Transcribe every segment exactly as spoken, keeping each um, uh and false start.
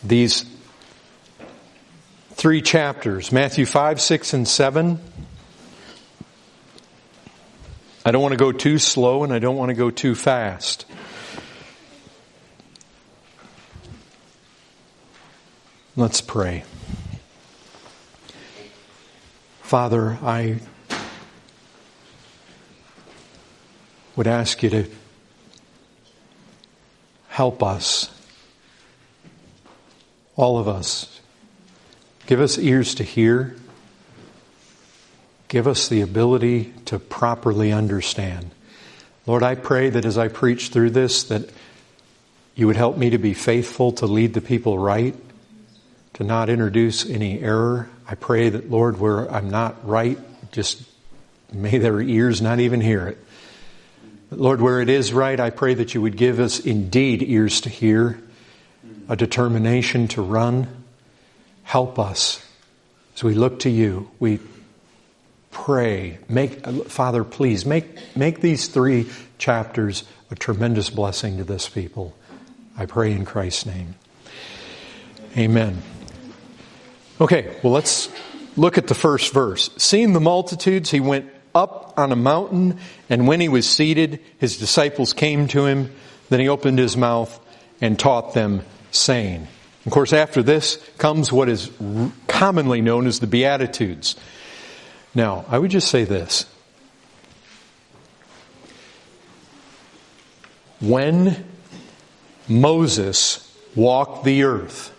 these three chapters, Matthew five, six, and seven. I don't want to go too slow and I don't want to go too fast. Let's pray. Father, I would ask you to help us, all of us. Give us ears to hear. Give us the ability to properly understand. Lord, I pray that as I preach through this, that you would help me to be faithful, to lead the people right, to not introduce any error. I pray that, Lord, where I'm not right, just may their ears not even hear it. But Lord, where it is right, I pray that you would give us indeed ears to hear, a determination to run. Help us as we look to you. We pray. Make, Father, please make, make these three chapters a tremendous blessing to this people. I pray in Christ's name. Amen. Okay, well, let's look at the first verse. Seeing the multitudes, he went up on a mountain, and when he was seated, his disciples came to him. Then he opened his mouth and taught them, saying. Of course, after this comes what is commonly known as the Beatitudes. Now, I would just say this. When Moses walked the earth,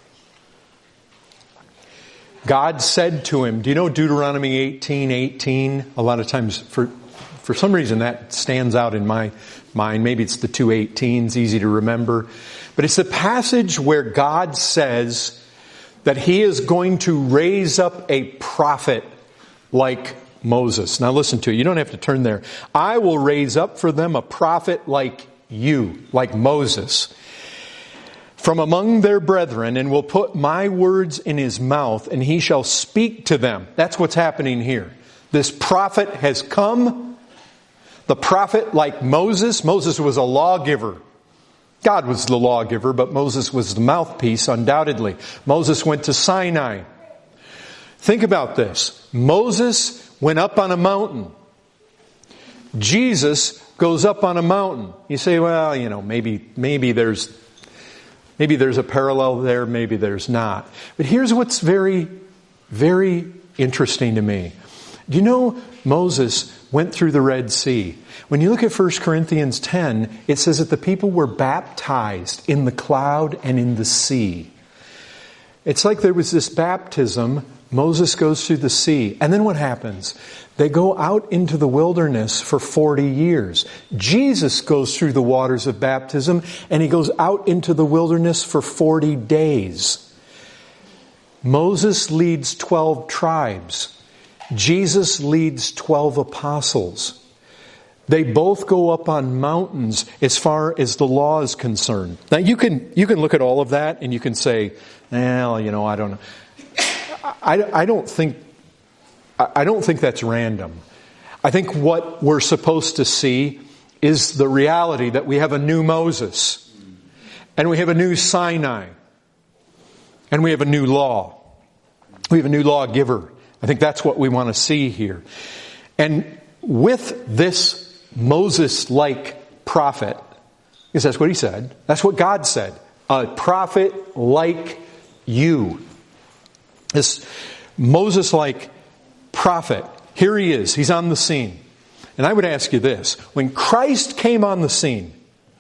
God said to him, do you know Deuteronomy eighteen eighteen? A lot of times, for for some reason, that stands out in my mind. Maybe it's the two eighteens, easy to remember. But it's the passage where God says that He is going to raise up a prophet like Moses. Now listen to it. You don't have to turn there. I will raise up for them a prophet like you, like Moses, from among their brethren, and will put my words in his mouth, and he shall speak to them. That's what's happening here. This prophet has come. The prophet like Moses. Moses was a lawgiver. God was the lawgiver, but Moses was the mouthpiece, undoubtedly. Moses went to Sinai. Think about this. Moses went up on a mountain. Jesus goes up on a mountain. You say, well, you know, maybe, maybe there's, maybe there's a parallel there, maybe there's not. But here's what's very, very interesting to me. Do you know Moses went through the Red Sea? When you look at First Corinthians ten, it says that the people were baptized in the cloud and in the sea. It's like there was this baptism. Moses goes through the sea. And then what happens? They go out into the wilderness for forty years. Jesus goes through the waters of baptism and he goes out into the wilderness for forty days. Moses leads twelve tribes. Jesus leads twelve apostles. They both go up on mountains as far as the law is concerned. Now you can you can look at all of that and you can say, well, you know, I don't know. I, I don't think I don't think that's random. I think what we're supposed to see is the reality that we have a new Moses, and we have a new Sinai, and we have a new law. We have a new lawgiver. I think that's what we want to see here. And with this Moses-like prophet, because that's what he said, that's what God said, a prophet like you. This Moses-like prophet, here he is, he's on the scene. And I would ask you this, when Christ came on the scene,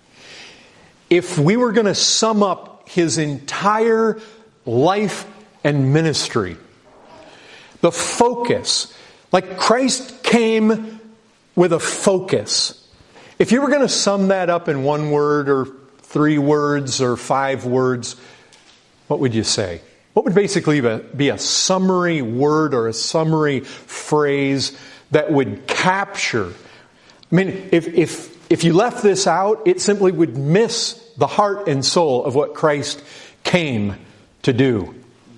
if we were going to sum up his entire life and ministry, the focus, like Christ came with a focus. If you were going to sum that up in one word or three words or five words, what would you say? What would basically be a summary word or a summary phrase that would capture? I mean, if, if, if you left this out, it simply would miss the heart and soul of what Christ came to do.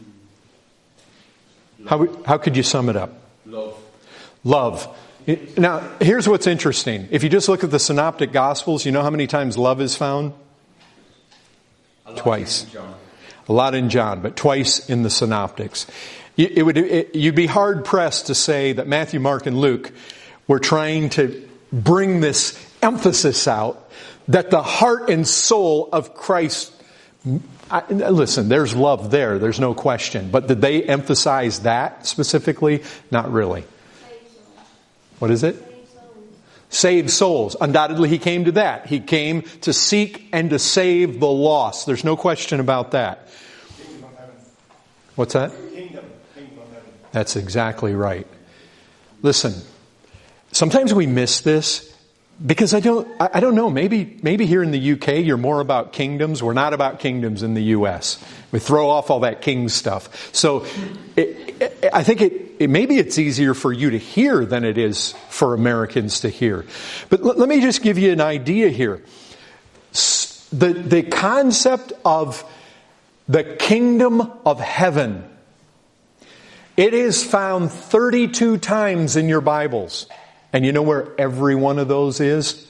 How, how could you sum it up? Love. Love. Now, here's what's interesting. If you just look at the Synoptic Gospels, you know how many times love is found? Twice. A lot in John, but twice in the Synoptics. It would, it, you'd be hard pressed to say that Matthew, Mark, and Luke were trying to bring this emphasis out that the heart and soul of Christ. I, listen, there's love there. There's no question. But did they emphasize that specifically? Not really. What is it? Save souls. Undoubtedly, he came to that. He came to seek and to save the lost. There's no question about that. What's that? Kingdom. Kingdom of heaven. That's exactly right. Listen, sometimes we miss this because I don't, I don't know, maybe, maybe here in the U K you're more about kingdoms. We're not about kingdoms in the U S. We throw off all that king stuff. So it, it, I think it, it, maybe it's easier for you to hear than it is for Americans to hear. But l- let me just give you an idea here. The, the concept of the kingdom of heaven, it is found thirty-two times in your Bibles. And you know where every one of those is?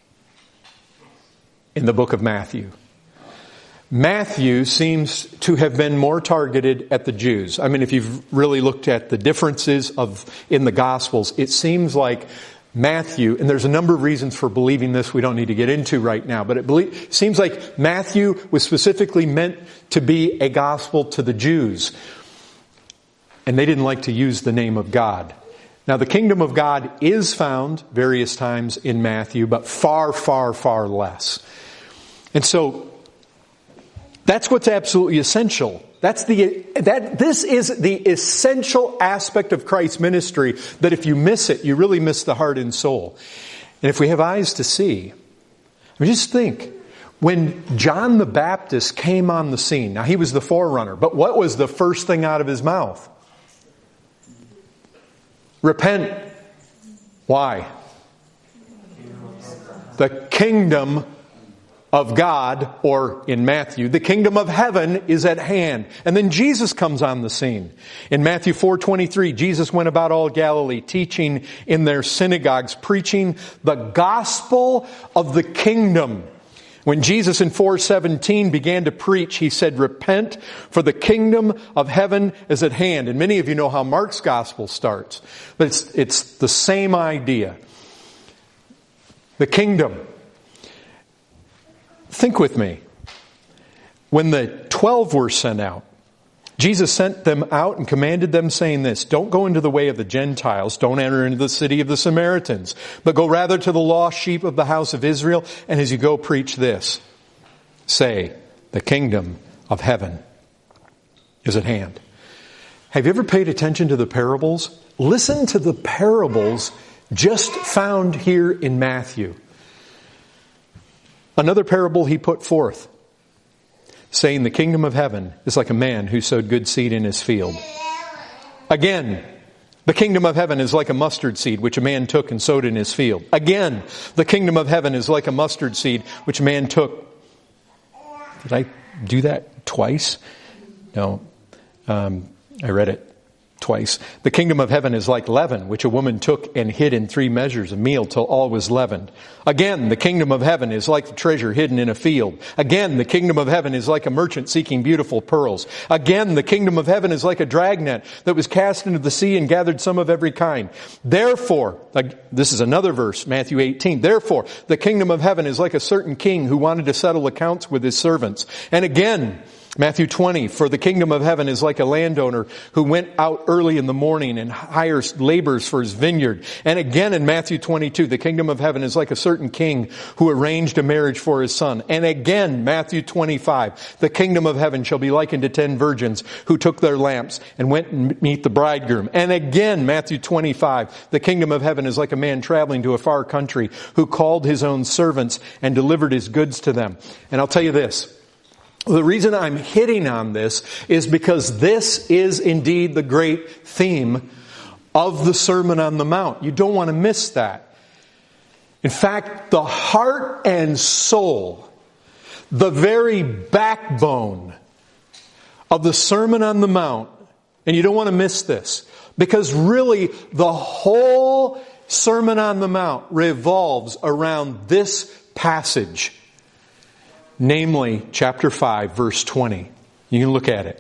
In the book of Matthew. Matthew seems to have been more targeted at the Jews. I mean, if you've really looked at the differences of in the Gospels, it seems like Matthew, and there's a number of reasons for believing this we don't need to get into right now, but it believe, seems like Matthew was specifically meant to be a gospel to the Jews. And they didn't like to use the name of God. Now, the kingdom of God is found various times in Matthew, but far, far, far less. And so, that's what's absolutely essential. That's the, that, this is the essential aspect of Christ's ministry that if you miss it, you really miss the heart and soul. And if we have eyes to see, I mean, just think, when John the Baptist came on the scene, now he was the forerunner, but what was the first thing out of his mouth? Repent. Why? The kingdom of God, or in Matthew, the kingdom of heaven is at hand. And then Jesus comes on the scene. In Matthew four twenty-three, Jesus went about all Galilee, teaching in their synagogues, preaching the gospel of the kingdom. When Jesus in four seventeen began to preach, he said, repent, for the kingdom of heaven is at hand. And many of you know how Mark's gospel starts. But it's, it's the same idea. The kingdom. Think with me. When the twelve were sent out, Jesus sent them out and commanded them, saying this, don't go into the way of the Gentiles, don't enter into the city of the Samaritans, but go rather to the lost sheep of the house of Israel, and as you go, preach this. Say, the kingdom of heaven is at hand. Have you ever paid attention to the parables? Listen to the parables just found here in Matthew. Another parable he put forth, saying the kingdom of heaven is like a man who sowed good seed in his field. Again, the kingdom of heaven is like a mustard seed which a man took and sowed in his field. Again, the kingdom of heaven is like a mustard seed which a man took. Did I do that twice? No. Um, I read it twice. The kingdom of heaven is like leaven, which a woman took and hid in three measures of meal till all was leavened. Again, the kingdom of heaven is like the treasure hidden in a field. Again, the kingdom of heaven is like a merchant seeking beautiful pearls. Again, the kingdom of heaven is like a dragnet that was cast into the sea and gathered some of every kind. Therefore, like, this is another verse, Matthew eighteen. Therefore, the kingdom of heaven is like a certain king who wanted to settle accounts with his servants. And again, Matthew twenty, for the kingdom of heaven is like a landowner who went out early in the morning and hires laborers for his vineyard. And again in Matthew twenty-two, the kingdom of heaven is like a certain king who arranged a marriage for his son. And again, Matthew twenty-five, the kingdom of heaven shall be likened to ten virgins who took their lamps and went and meet the bridegroom. And again, Matthew twenty-five, the kingdom of heaven is like a man traveling to a far country who called his own servants and delivered his goods to them. And I'll tell you this. The reason I'm hitting on this is because this is indeed the great theme of the Sermon on the Mount. You don't want to miss that. In fact, the heart and soul, the very backbone of the Sermon on the Mount, and you don't want to miss this, because really the whole Sermon on the Mount revolves around this passage. Namely, chapter five, verse twenty. You can look at it.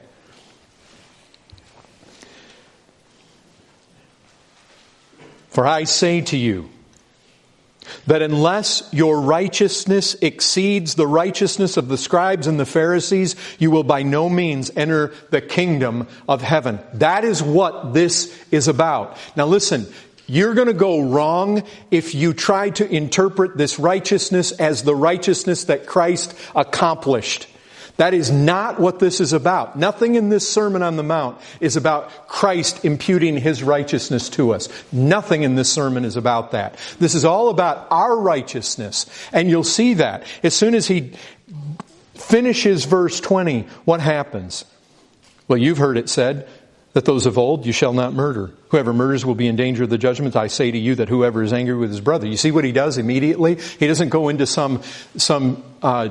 For I say to you, that unless your righteousness exceeds the righteousness of the scribes and the Pharisees, you will by no means enter the kingdom of heaven. That is what this is about. Now listen, you're going to go wrong if you try to interpret this righteousness as the righteousness that Christ accomplished. That is not what this is about. Nothing in this Sermon on the Mount is about Christ imputing His righteousness to us. Nothing in this sermon is about that. This is all about our righteousness. And you'll see that. As soon as he finishes verse twenty, what happens? Well, you've heard it said that those of old, you shall not murder. Whoever murders will be in danger of the judgment. I say to you that whoever is angry with his brother. You see what he does immediately? He doesn't go into some, some, uh,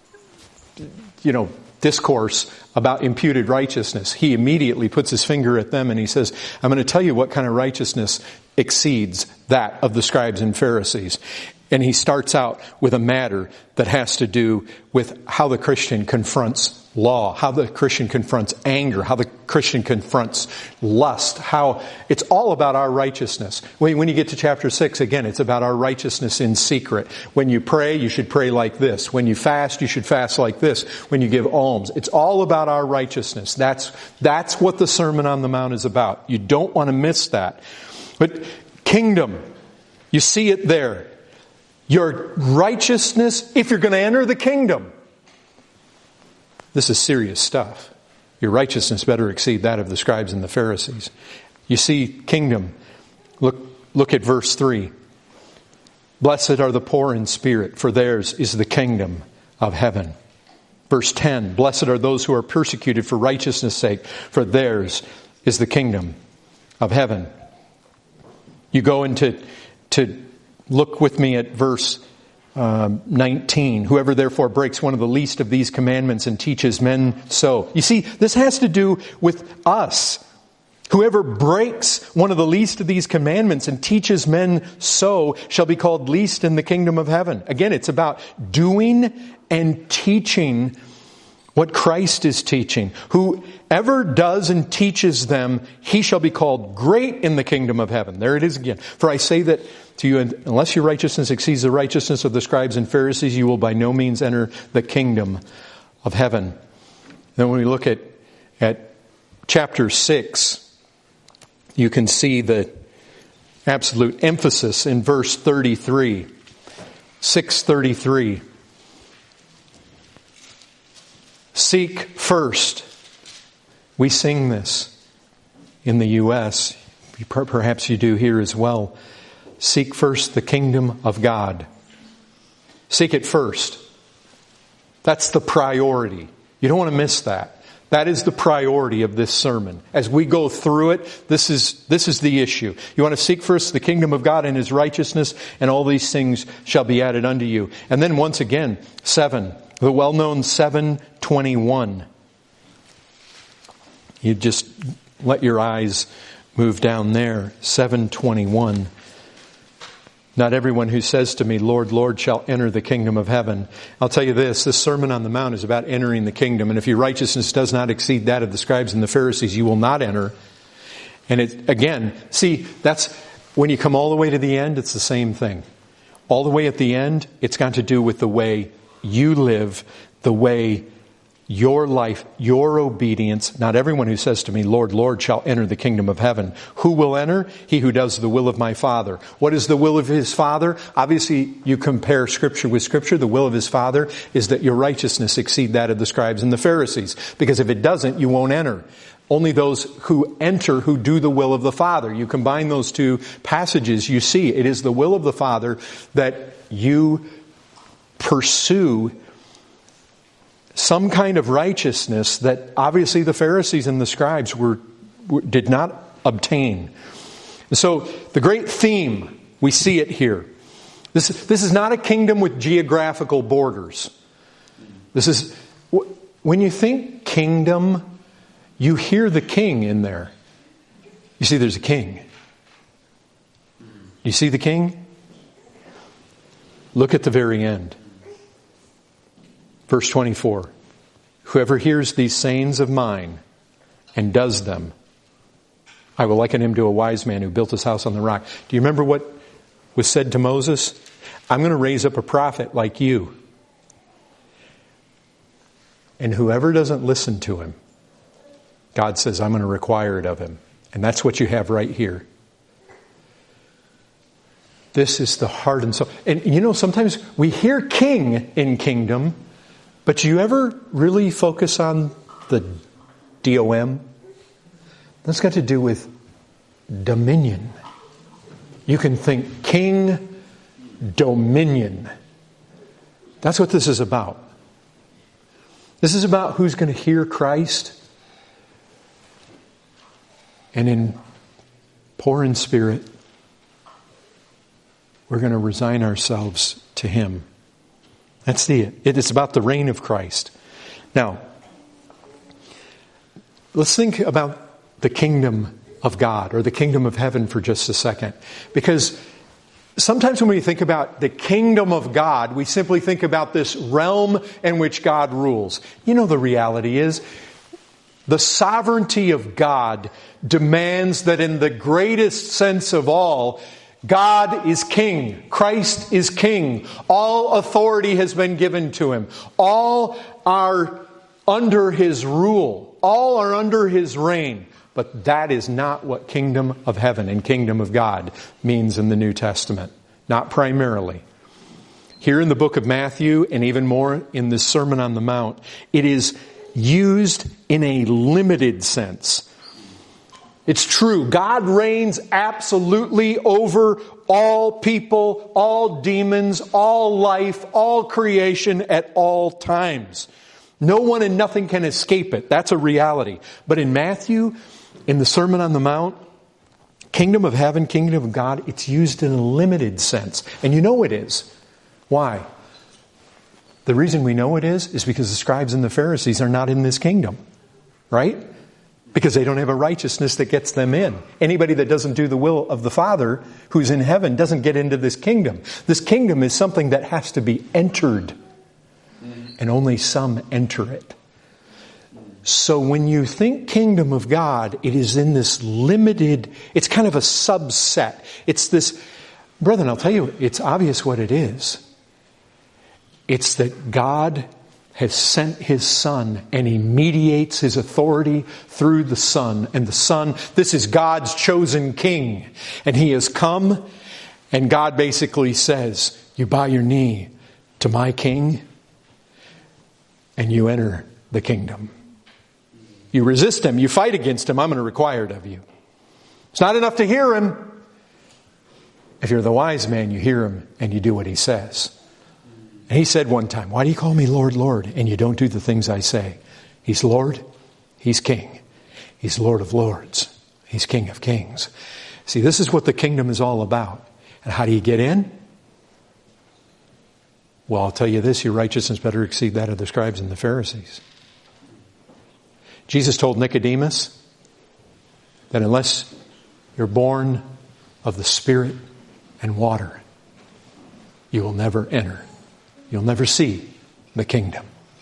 you know, discourse about imputed righteousness. He immediately puts his finger at them and he says, I'm going to tell you what kind of righteousness exceeds that of the scribes and Pharisees. And he starts out with a matter that has to do with how the Christian confronts law, how the Christian confronts anger, how the Christian confronts lust, how it's all about our righteousness. When, when you get to chapter six, again, it's about our righteousness in secret. When you pray, you should pray like this. When you fast, you should fast like this. When you give alms, it's all about our righteousness. That's, that's what the Sermon on the Mount is about. You don't want to miss that. But kingdom, you see it there. Your righteousness, if you're going to enter the kingdom. This is serious stuff. Your righteousness better exceed that of the scribes and the Pharisees. You see, kingdom. Look, look at verse three. Blessed are the poor in spirit, for theirs is the kingdom of heaven. Verse ten. Blessed are those who are persecuted for righteousness' sake, for theirs is the kingdom of heaven. You go into to look with me at verse um, nineteen. Whoever therefore breaks one of the least of these commandments and teaches men so. You see, this has to do with us. Whoever breaks one of the least of these commandments and teaches men so shall be called least in the kingdom of heaven. Again, it's about doing and teaching what Christ is teaching. Whoever does and teaches them, he shall be called great in the kingdom of heaven. There it is again. For I say that to you, unless your righteousness exceeds the righteousness of the scribes and Pharisees, you will by no means enter the kingdom of heaven. Then when we look at, at chapter six, you can see the absolute emphasis in verse thirty-three. six thirty-three. Seek first. We sing this in the U S Perhaps you do here as well. Seek first the kingdom of God. Seek it first. That's the priority. You don't want to miss that. That is the priority of this sermon. As we go through it, this is, this is the issue. You want to seek first the kingdom of God and His righteousness, and all these things shall be added unto you. And then once again, seven. The well-known seven twenty-one. You just let your eyes move down there. seven twenty-one. Not everyone who says to me, Lord, Lord, shall enter the kingdom of heaven. I'll tell you this, this Sermon on the Mount is about entering the kingdom. And if your righteousness does not exceed that of the scribes and the Pharisees, you will not enter. And it, again, see, that's, when you come all the way to the end, it's the same thing. All the way at the end, it's got to do with the way you live, the way your life, your obedience. Not everyone who says to me, Lord, Lord, shall enter the kingdom of heaven. Who will enter? He who does the will of my Father. What is the will of His Father? Obviously, you compare Scripture with Scripture. The will of His Father is that your righteousness exceed that of the scribes and the Pharisees. Because if it doesn't, you won't enter. Only those who enter who do the will of the Father. You combine those two passages, you see it is the will of the Father that you pursue some kind of righteousness that obviously the Pharisees and the scribes were, were did not obtain. So the great theme, we see it here. This, this is not a kingdom with geographical borders. This is, when you think kingdom, you hear the king in there. You see there's a king. You see the king? Look at the very end. Verse twenty-four. Whoever hears these sayings of mine and does them, I will liken him to a wise man who built his house on the rock. Do you remember what was said to Moses? I'm going to raise up a prophet like you. And whoever doesn't listen to him, God says, I'm going to require it of him. And that's what you have right here. This is the heart and soul. And you know, sometimes we hear king in kingdom, but do you ever really focus on the D O M? That's got to do with dominion. You can think king, dominion. That's what this is about. This is about who's going to hear Christ and in poor in spirit, we're going to resign ourselves to Him. That's the it. It's about the reign of Christ. Now, let's think about the kingdom of God or the kingdom of heaven for just a second. Because sometimes when we think about the kingdom of God, we simply think about this realm in which God rules. You know, the reality is, the sovereignty of God demands that in the greatest sense of all, God is king. Christ is king. All authority has been given to Him. All are under His rule. All are under His reign. But that is not what kingdom of heaven and kingdom of God means in the New Testament. Not primarily. Here in the book of Matthew, and even more in this Sermon on the Mount, it is used in a limited sense. It's true. God reigns absolutely over all people, all demons, all life, all creation at all times. No one and nothing can escape it. That's a reality. But in Matthew, in the Sermon on the Mount, kingdom of heaven, kingdom of God, it's used in a limited sense. And you know it is. Why? The reason we know it is, is because the scribes and the Pharisees are not in this kingdom. Right? Because they don't have a righteousness that gets them in. Anybody that doesn't do the will of the Father who's in heaven doesn't get into this kingdom. This kingdom is something that has to be entered. And only some enter it. So when you think kingdom of God, it is in this limited, it's kind of a subset. It's this, brethren, I'll tell you, it's obvious what it is. It's that God has sent His Son and He mediates His authority through the Son. And the Son, this is God's chosen King. And He has come and God basically says, you bow your knee to my King and you enter the kingdom. You resist Him, you fight against Him, I'm going to require it of you. It's not enough to hear Him. If you're the wise man, you hear Him and you do what He says. And He said one time, why do you call me Lord, Lord, and you don't do the things I say? He's Lord, He's King. He's Lord of Lords. He's King of Kings. See, this is what the kingdom is all about. And how do you get in? Well, I'll tell you this, your righteousness better exceed that of the scribes and the Pharisees. Jesus told Nicodemus that unless you're born of the Spirit and water, you will never enter. You'll never see the kingdom.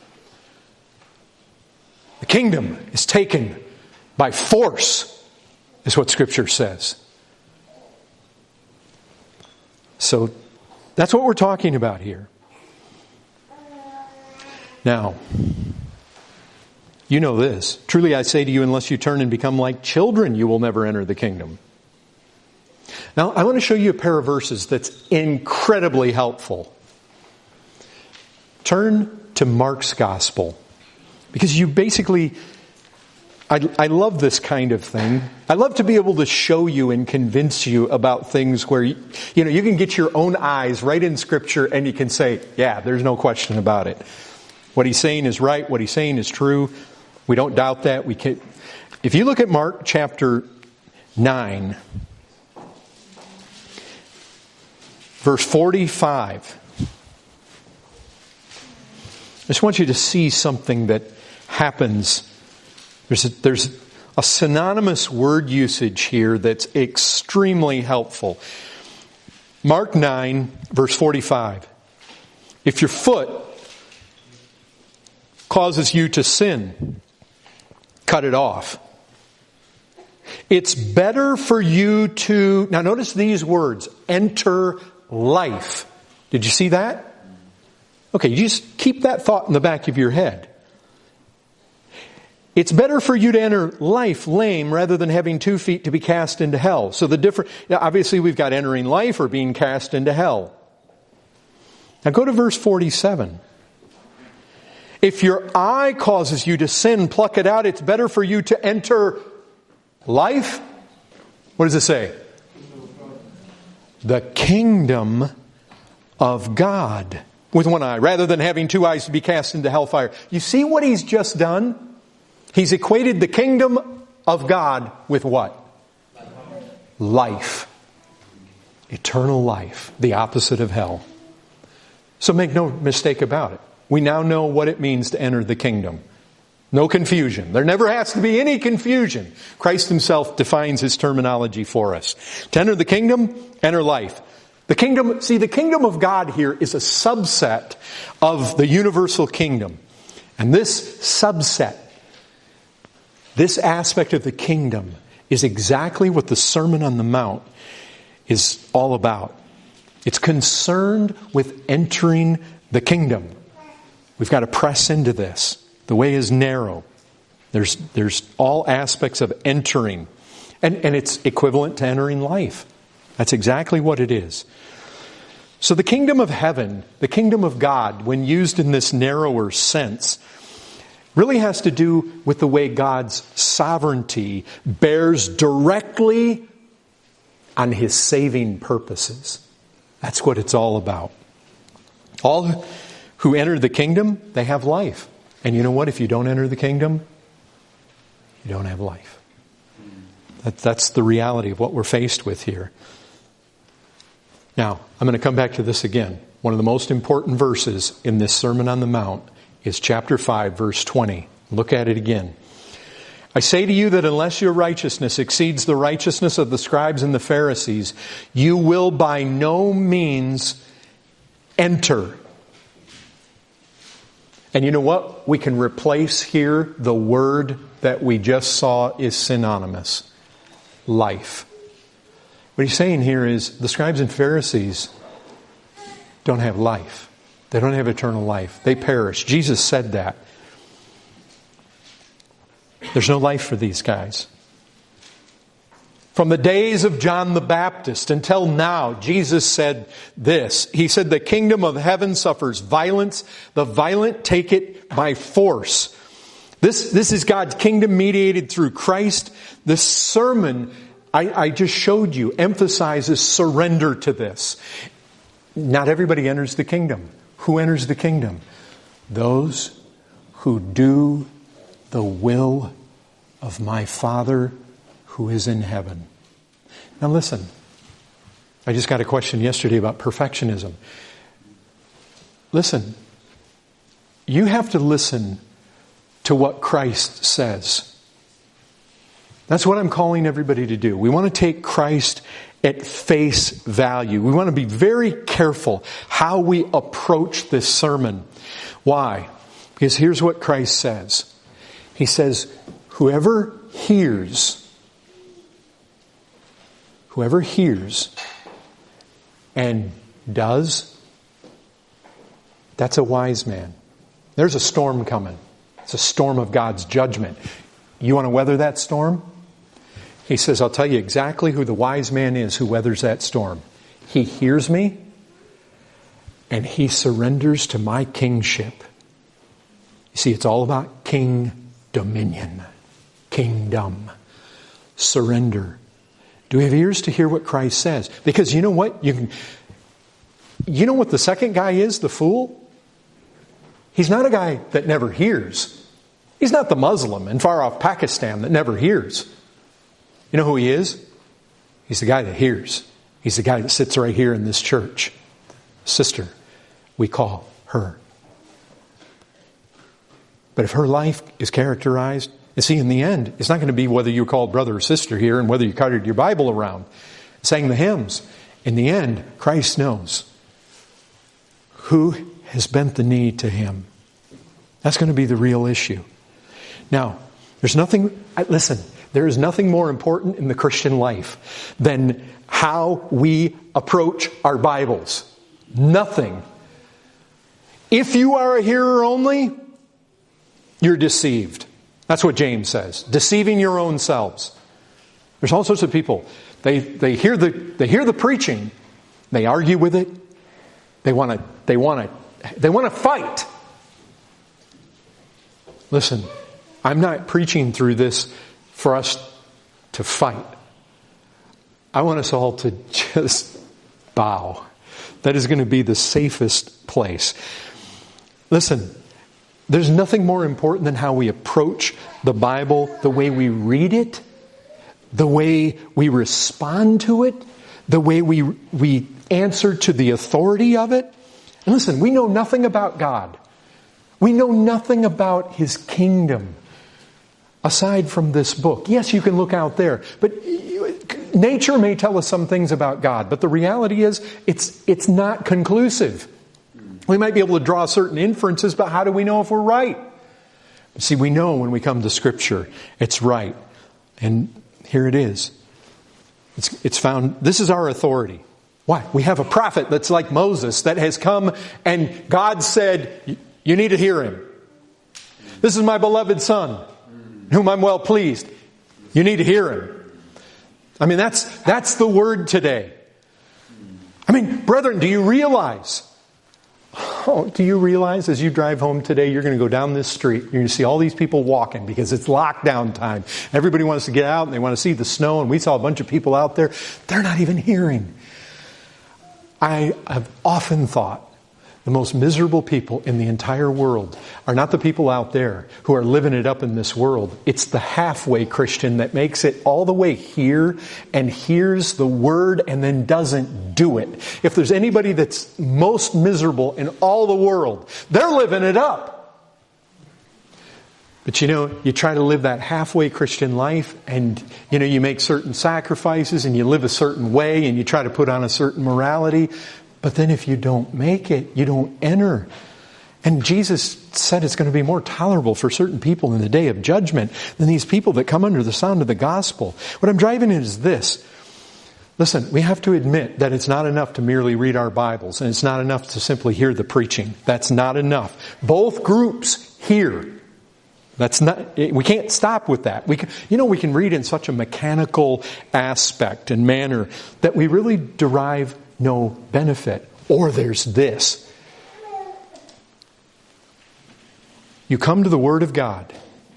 The kingdom is taken by force, is what Scripture says. So that's what we're talking about here. Now, you know this. Truly I say to you, unless you turn and become like children, you will never enter the kingdom. Now, I want to show you a pair of verses that's incredibly helpful. Turn to Mark's Gospel. Because you basically, I, I love this kind of thing. I love to be able to show you and convince you about things where, you, you know, you can get your own eyes right in Scripture and you can say, yeah, there's no question about it. What he's saying is right. What he's saying is true. We don't doubt that. We can. If you look at Mark chapter nine, verse forty-five, I just want you to see something that happens. There's a, there's a synonymous word usage here that's extremely helpful. Mark nine, verse forty-five. If your foot causes you to sin, cut it off. It's better for you to, now notice these words, enter life. Did you see that? Okay, you just keep that thought in the back of your head. It's better for you to enter life lame rather than having two feet to be cast into hell. So the different, obviously we've got entering life or being cast into hell. Now go to verse forty-seven. If your eye causes you to sin, pluck it out. It's better for you to enter life. What does it say? The kingdom of God with one eye, rather than having two eyes to be cast into hellfire. You see what he's just done? He's equated the kingdom of God with what? Life. Eternal life. The opposite of hell. So make no mistake about it. We now know what it means to enter the kingdom. No confusion. There never has to be any confusion. Christ himself defines his terminology for us. To enter the kingdom, enter life. The kingdom, see, the kingdom of God here is a subset of the universal kingdom. And this subset, this aspect of the kingdom is exactly what the Sermon on the Mount is all about. It's concerned with entering the kingdom. We've got to press into this. The way is narrow. There's, there's all aspects of entering. And, and it's equivalent to entering life. That's exactly what it is. So the kingdom of heaven, the kingdom of God, when used in this narrower sense, really has to do with the way God's sovereignty bears directly on his saving purposes. That's what it's all about. All who enter the kingdom, they have life. And you know what? If you don't enter the kingdom, you don't have life. That, that's the reality of what we're faced with here. Now, I'm going to come back to this again. One of the most important verses in this Sermon on the Mount is chapter five, verse twenty. Look at it again. I say to you that unless your righteousness exceeds the righteousness of the scribes and the Pharisees, you will by no means enter. And you know what? We can replace here the word that we just saw is synonymous. Life. What he's saying here is the scribes and Pharisees don't have life. They don't have eternal life. They perish. Jesus said that. There's no life for these guys. From the days of John the Baptist until now, Jesus said this. He said, the kingdom of heaven suffers violence. The violent take it by force. This, this is God's kingdom mediated through Christ. This sermon I, I just showed you emphasizes surrender to this. Not everybody enters the kingdom. Who enters the kingdom? Those who do the will of my Father who is in heaven. Now listen, I just got a question yesterday about perfectionism. Listen, you have to listen to what Christ says. That's what I'm calling everybody to do. We want to take Christ at face value. We want to be very careful how we approach this sermon. Why? Because here's what Christ says. He says, whoever hears, whoever hears and does, that's a wise man. There's a storm coming. It's a storm of God's judgment. You want to weather that storm? He says, I'll tell you exactly who the wise man is who weathers that storm. He hears me and he surrenders to my kingship. You see, it's all about king dominion, kingdom, surrender. Do we have ears to hear what Christ says? Because you know what? You can, you know what the second guy is, the fool? He's not a guy that never hears. He's not the Muslim in far off Pakistan that never hears. You know who he is? He's the guy that hears. He's the guy that sits right here in this church. Sister, we call her. But if her life is characterized, you see, in the end, it's not going to be whether you're called brother or sister here and whether you carried your Bible around, sang the hymns. In the end, Christ knows who has bent the knee to him. That's going to be the real issue. Now, there's nothing, listen, there is nothing more important in the Christian life than how we approach our Bibles. Nothing. If you are a hearer only, you're deceived. That's what James says. Deceiving your own selves. There's all sorts of people. They they hear the they hear the preaching, they argue with it. They want to they want to they want to fight. Listen, I'm not preaching through this for us to fight. I want us all to just bow. That is going to be the safest place. Listen, there's nothing more important than how we approach the Bible, the way we read it, the way we respond to it, the way we we answer to the authority of it. And listen, we know nothing about God. We know nothing about His kingdom aside from this book. Yes, you can look out there, but nature may tell us some things about God, but the reality is it's it's not conclusive. We might be able to draw certain inferences, but how do we know if we're right? See, we know when we come to Scripture, it's right. And here it is. It's, it's found, this is our authority. Why? We have a prophet that's like Moses that has come and God said, you need to hear him. This is my beloved son, whom I'm well pleased. You need to hear him. I mean, that's, that's the word today. I mean, brethren, do you realize... Oh, do you realize as you drive home today, you're going to go down this street, you're going to see all these people walking because it's lockdown time. Everybody wants to get out and they want to see the snow, and we saw a bunch of people out there. They're not even hearing. I have often thought the most miserable people in the entire world are not the people out there who are living it up in this world. It's the halfway Christian that makes it all the way here and hears the word and then doesn't do it. If there's anybody that's most miserable in all the world, they're living it up. But you know, you try to live that halfway Christian life and, you know, you make certain sacrifices and you live a certain way and you try to put on a certain morality. But then if you don't make it, you don't enter. And Jesus said it's going to be more tolerable for certain people in the day of judgment than these people that come under the sound of the gospel. What I'm driving at is this. Listen, we have to admit that it's not enough to merely read our Bibles, and it's not enough to simply hear the preaching. That's not enough. Both groups hear. That's not, we can't stop with that. We can, you know, we can read in such a mechanical aspect and manner that we really derive no benefit. Or there's this. You come to the Word of God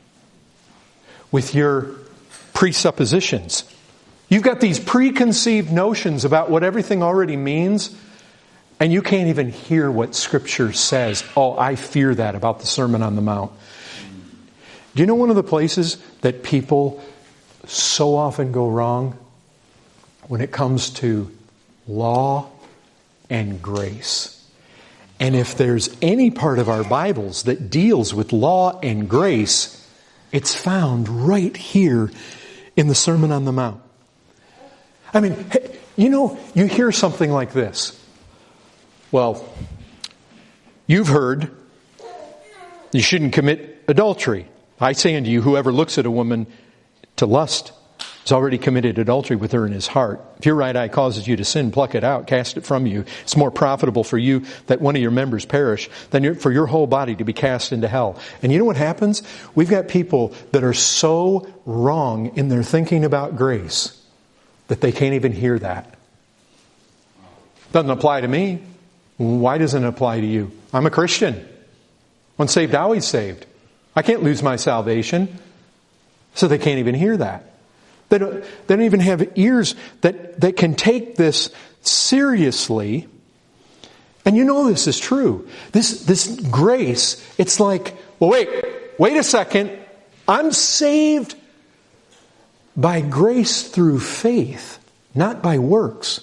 with your presuppositions. You've got these preconceived notions about what everything already means, and you can't even hear what Scripture says. Oh, I fear that about the Sermon on the Mount. Do you know one of the places that people so often go wrong when it comes to law and grace? And if there's any part of our Bibles that deals with law and grace, it's found right here in the Sermon on the Mount. I mean, you know, you hear something like this. Well, you've heard you shouldn't commit adultery. I say unto you, whoever looks at a woman to lust has already committed adultery with her in his heart. If your right eye causes you to sin, pluck it out, cast it from you. It's more profitable for you that one of your members perish than for your whole body to be cast into hell. And you know what happens? We've got people that are so wrong in their thinking about grace that they can't even hear that. Doesn't apply to me. Why doesn't it apply to you? I'm a Christian. Once saved, always saved. I can't lose my salvation. So they can't even hear that. They don't, they don't even have ears that, that can take this seriously. And you know this is true. This, this grace, it's like, well, wait, wait a second. I'm saved by grace through faith, not by works.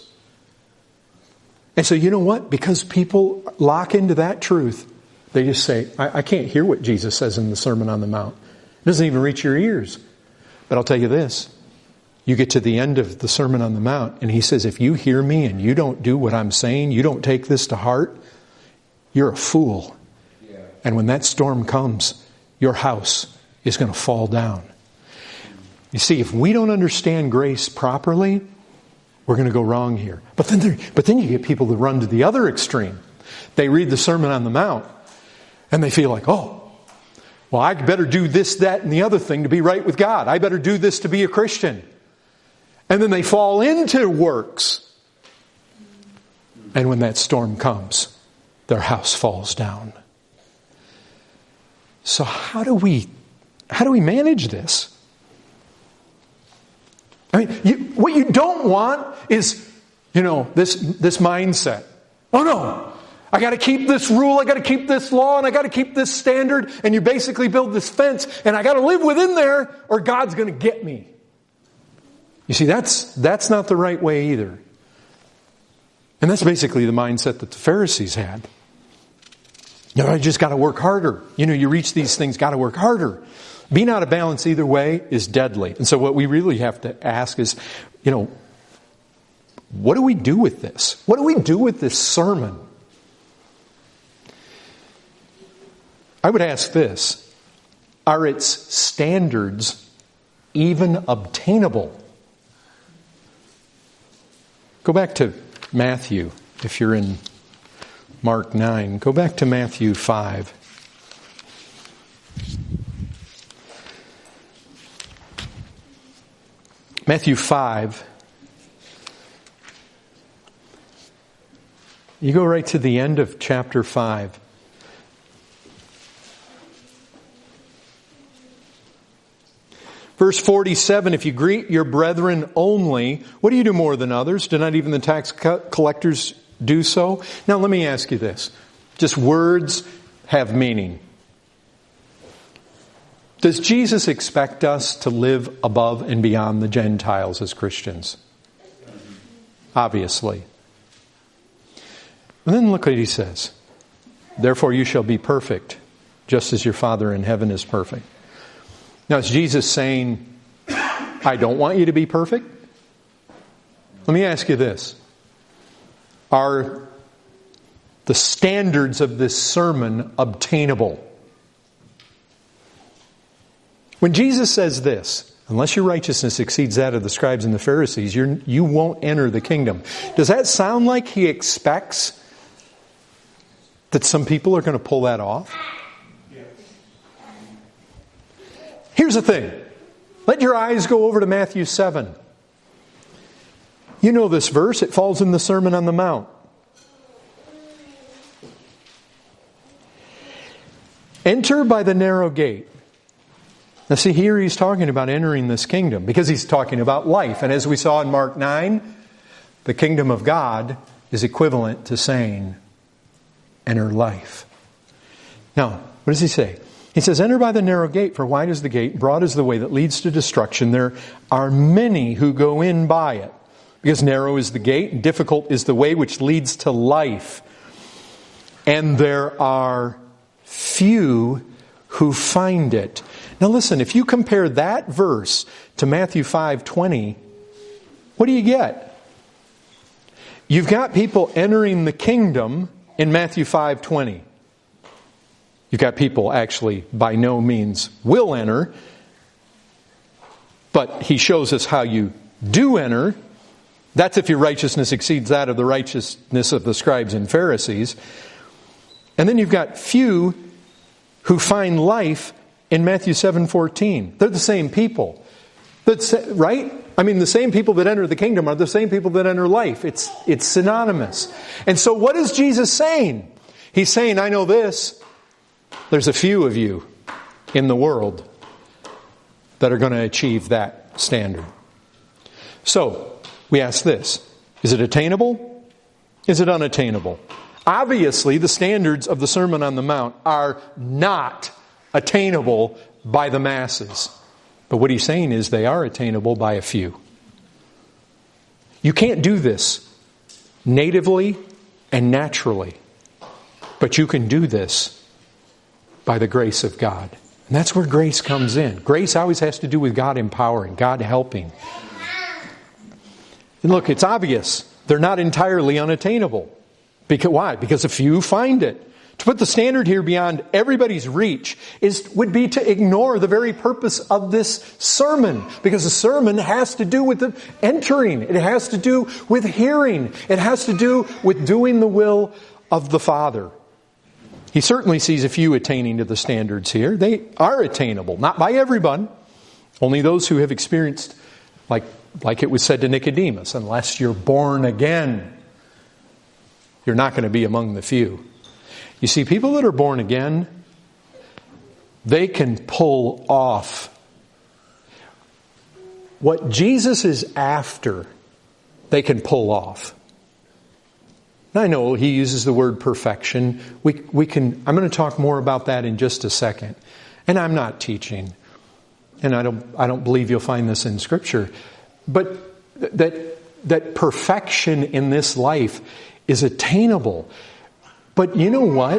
And so you know what? Because people lock into that truth, they just say, I, I can't hear what Jesus says in the Sermon on the Mount. It doesn't even reach your ears. But I'll tell you this. You get to the end of the Sermon on the Mount, and he says, if you hear me and you don't do what I'm saying, you don't take this to heart, you're a fool. Yeah. And when that storm comes, your house is going to fall down. You see, if we don't understand grace properly, we're going to go wrong here. But then, there, but then you get people that run to the other extreme. They read the Sermon on the Mount, and they feel like, oh, well, I better do this, that, and the other thing to be right with God. I better do this to be a Christian. And then they fall into works. And when that storm comes, their house falls down. So how do we, how do we manage this? I mean, you, what you don't want is, you know, this, this mindset. Oh no, I got to keep this rule, I got to keep this law, and I got to keep this standard, and you basically build this fence, and I got to live within there, or God's going to get me. You see, that's, that's not the right way either. And that's basically the mindset that the Pharisees had. You know, I just got to work harder. You know, you reach these things, got to work harder. Being out of balance either way is deadly. And so what we really have to ask is, you know, what do we do with this? What do we do with this sermon? I would ask this: are its standards even obtainable? Go back to Matthew, if you're in Mark nine. Go back to Matthew five. Matthew five. You go right to the end of chapter five. Verse forty-seven, if you greet your brethren only, what do you do more than others? Do not even the tax collectors do so? Now let me ask you this. Just words have meaning. Does Jesus expect us to live above and beyond the Gentiles as Christians? Obviously. And then look what he says. Therefore you shall be perfect, just as your Father in heaven is perfect. Now is Jesus saying, I don't want you to be perfect? Let me ask you this. Are the standards of this sermon obtainable? When Jesus says this, unless your righteousness exceeds that of the scribes and the Pharisees, you're, you won't enter the kingdom. Does that sound like he expects that some people are going to pull that off? Here's the thing. Let your eyes go over to Matthew seven. You know this verse. It falls in the Sermon on the Mount. Enter by the narrow gate. Now see, here he's talking about entering this kingdom because he's talking about life. And as we saw in Mark nine, the kingdom of God is equivalent to saying, enter life. Now, what does he say? He says, enter by the narrow gate, for wide is the gate, broad is the way that leads to destruction. There are many who go in by it. Because narrow is the gate, and difficult is the way which leads to life. And there are few who find it. Now listen, if you compare that verse to Matthew five twenty, what do you get? You've got people entering the kingdom in Matthew five twenty. You've got people actually by no means will enter, but he shows us how you do enter. That's if your righteousness exceeds that of the righteousness of the scribes and Pharisees. And then you've got few who find life in Matthew seven fourteen. They're the same people. That's, right? I mean, the same people that enter the kingdom are the same people that enter life. It's, it's synonymous. And so what is Jesus saying? He's saying, I know this. There's a few of you in the world that are going to achieve that standard. So, we ask this. Is it attainable? Is it unattainable? Obviously, the standards of the Sermon on the Mount are not attainable by the masses. But what he's saying is they are attainable by a few. You can't do this natively and naturally. But you can do this by the grace of God. And that's where grace comes in. Grace always has to do with God empowering, God helping. And look, it's obvious. They're not entirely unattainable. Because why? Because a few find it. To put the standard here beyond everybody's reach is would be to ignore the very purpose of this sermon. Because the sermon has to do with the entering. It has to do with hearing. It has to do with doing the will of the Father. He certainly sees a few attaining to the standards here. They are attainable, not by everyone. Only those who have experienced, like, like it was said to Nicodemus, unless you're born again, you're not going to be among the few. You see, people that are born again, they can pull off what Jesus is after. They can pull off. I know he uses the word perfection. We we can. I'm going to talk more about that in just a second. And I'm not teaching, and I don't I don't believe you'll find this in Scripture. But that that perfection in this life is attainable. But you know what?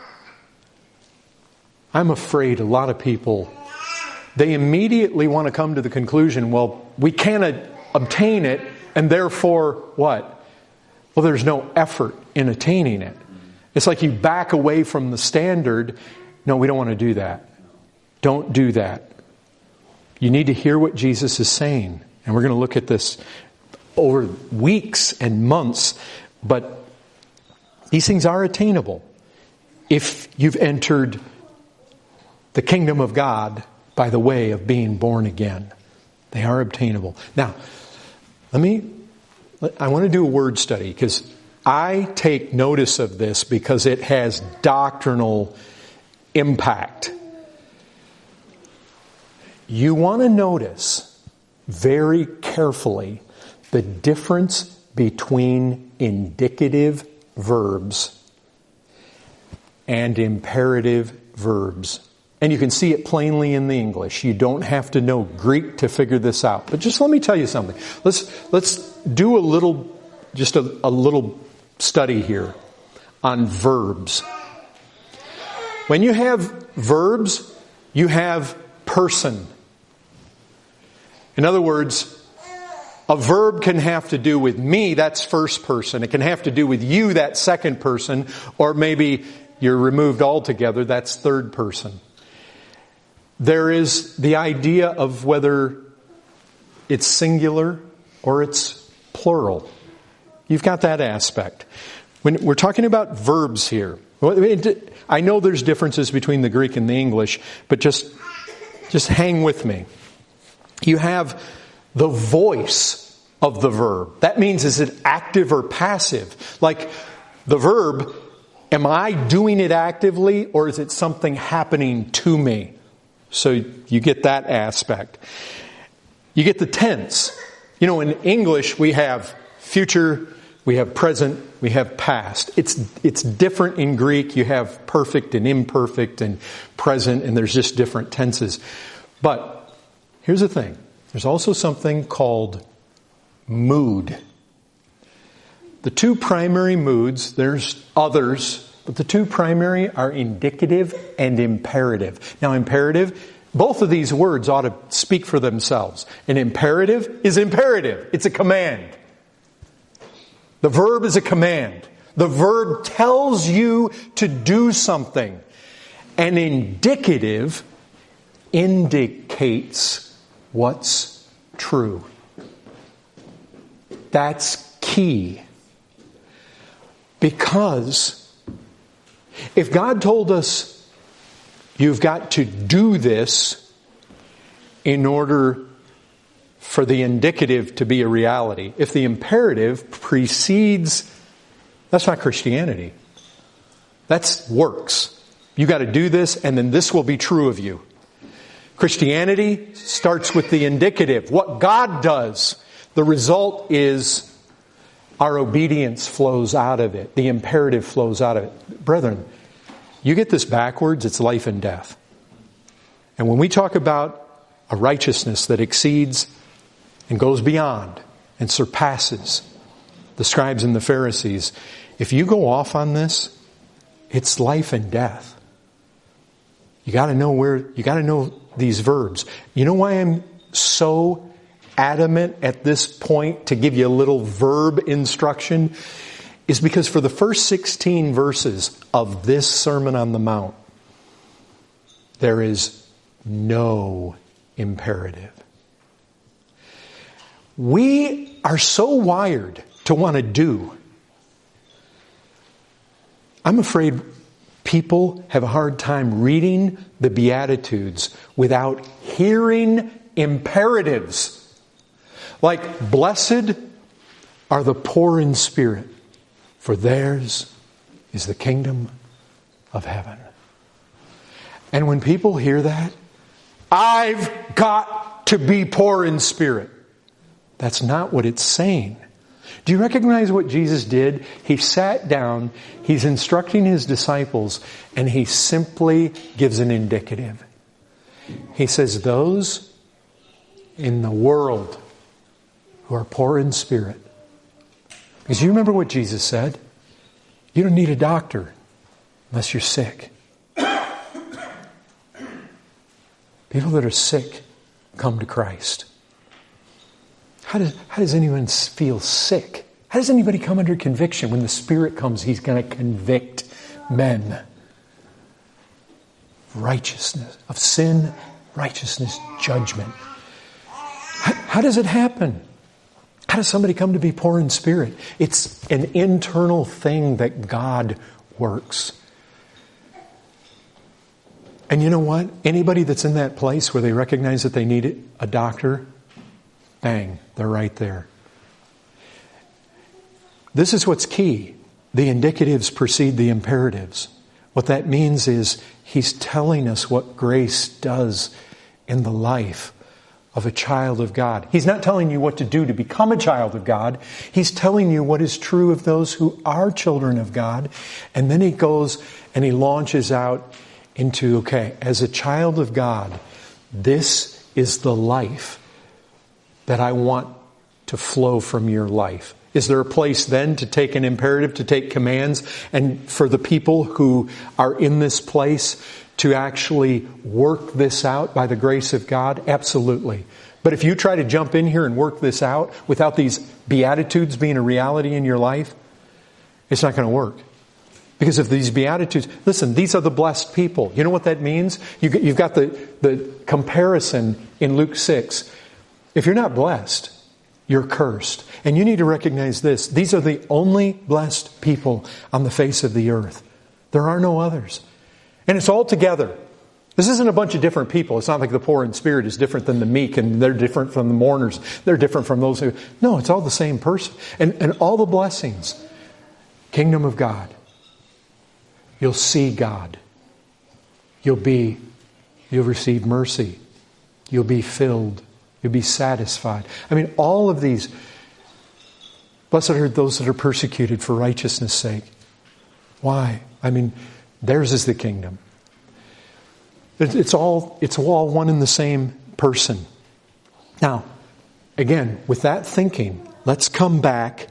I'm afraid a lot of people, they immediately want to come to the conclusion, well, we can't obtain it, and therefore what? Well, there's no effort in attaining it. It's like you back away from the standard. No, we don't want to do that. Don't do that. You need to hear what Jesus is saying. And we're going to look at this over weeks and months, but these things are attainable if you've entered the kingdom of God by the way of being born again. They are obtainable. Now, let me, I want to do a word study because I take notice of this because it has doctrinal impact. You want to notice very carefully the difference between indicative verbs and imperative verbs. And you can see it plainly in the English. You don't have to know Greek to figure this out. But just let me tell you something. Let's let's do a little, just a, a little study here on verbs. When you have verbs, you have person. In other words, a verb can have to do with me, that's first person. It can have to do with you, that's second person. Or maybe you're removed altogether, that's third person. There is the idea of whether it's singular or it's plural. You've got that aspect. When we're talking about verbs here, I know there's differences between the Greek and the English, but just, just hang with me. You have the voice of the verb. That means, is it active or passive? Like the verb, am I doing it actively or is it something happening to me? So you get that aspect. You get the tense. You know, in English we have future, we have present, we have past. It's it's different in Greek. You have perfect and imperfect and present, and there's just different tenses. But here's the thing. There's also something called mood. The two primary moods, there's others, but the two primary are indicative and imperative. Now, imperative, both of these words ought to speak for themselves. An imperative is imperative. It's a command. The verb is a command. The verb tells you to do something. An indicative indicates what's true. That's key. Because if God told us, you've got to do this in order for the indicative to be a reality, if the imperative precedes, that's not Christianity. That's works. You got to do this and then this will be true of you. Christianity starts with the indicative. What God does, the result is our obedience flows out of it. The imperative flows out of it. Brethren, you get this backwards, it's life and death. And when we talk about a righteousness that exceeds and goes beyond and surpasses the scribes and the Pharisees, if you go off on this, it's life and death. You got to know where, you got to know these verbs. You know why I'm so adamant at this point to give you a little verb instruction? is because for the first sixteen verses of this Sermon on the Mount, there is no imperative. We are so wired to want to do. I'm afraid people have a hard time reading the Beatitudes without hearing imperatives. Like, blessed are the poor in spirit, for theirs is the kingdom of heaven. And when people hear that, I've got to be poor in spirit. That's not what it's saying. Do you recognize what Jesus did? He sat down, he's instructing his disciples, and he simply gives an indicative. He says, those in the world who are poor in spirit. Because you remember what Jesus said? You don't need a doctor unless you're sick. People that are sick come to Christ. How does, how does anyone feel sick? How does anybody come under conviction? When the Spirit comes, He's going to convict men. Righteousness, of sin, righteousness, judgment. How, how does it happen? How does somebody come to be poor in spirit? It's an internal thing that God works. And you know what? Anybody that's in that place where they recognize that they need a doctor, bang, they're right there. This is what's key. The indicatives precede the imperatives. What that means is He's telling us what grace does in the life of a child of God. He's not telling you what to do to become a child of God. He's telling you what is true of those who are children of God. And then He goes and He launches out into, okay, as a child of God, this is the life that I want to flow from your life. Is there a place then to take an imperative, to take commands, and for the people who are in this place to actually work this out by the grace of God? Absolutely. But if you try to jump in here and work this out without these Beatitudes being a reality in your life, it's not going to work. Because of these Beatitudes, listen, these are the blessed people. You know what that means? You've got the, the comparison in Luke six. If you're not blessed, you're cursed. And you need to recognize this. These are the only blessed people on the face of the earth. There are no others. And it's all together. This isn't a bunch of different people. It's not like the poor in spirit is different than the meek, and they're different from the mourners. They're different from those who... No, it's all the same person. And, and all the blessings. Kingdom of God. You'll see God. You'll be, you'll receive mercy. You'll be filled. You'll be satisfied. I mean, all of these. Blessed are those that are persecuted for righteousness' sake. Why? I mean, theirs is the kingdom. It's all, it's all one and the same person. Now, again, with that thinking, let's come back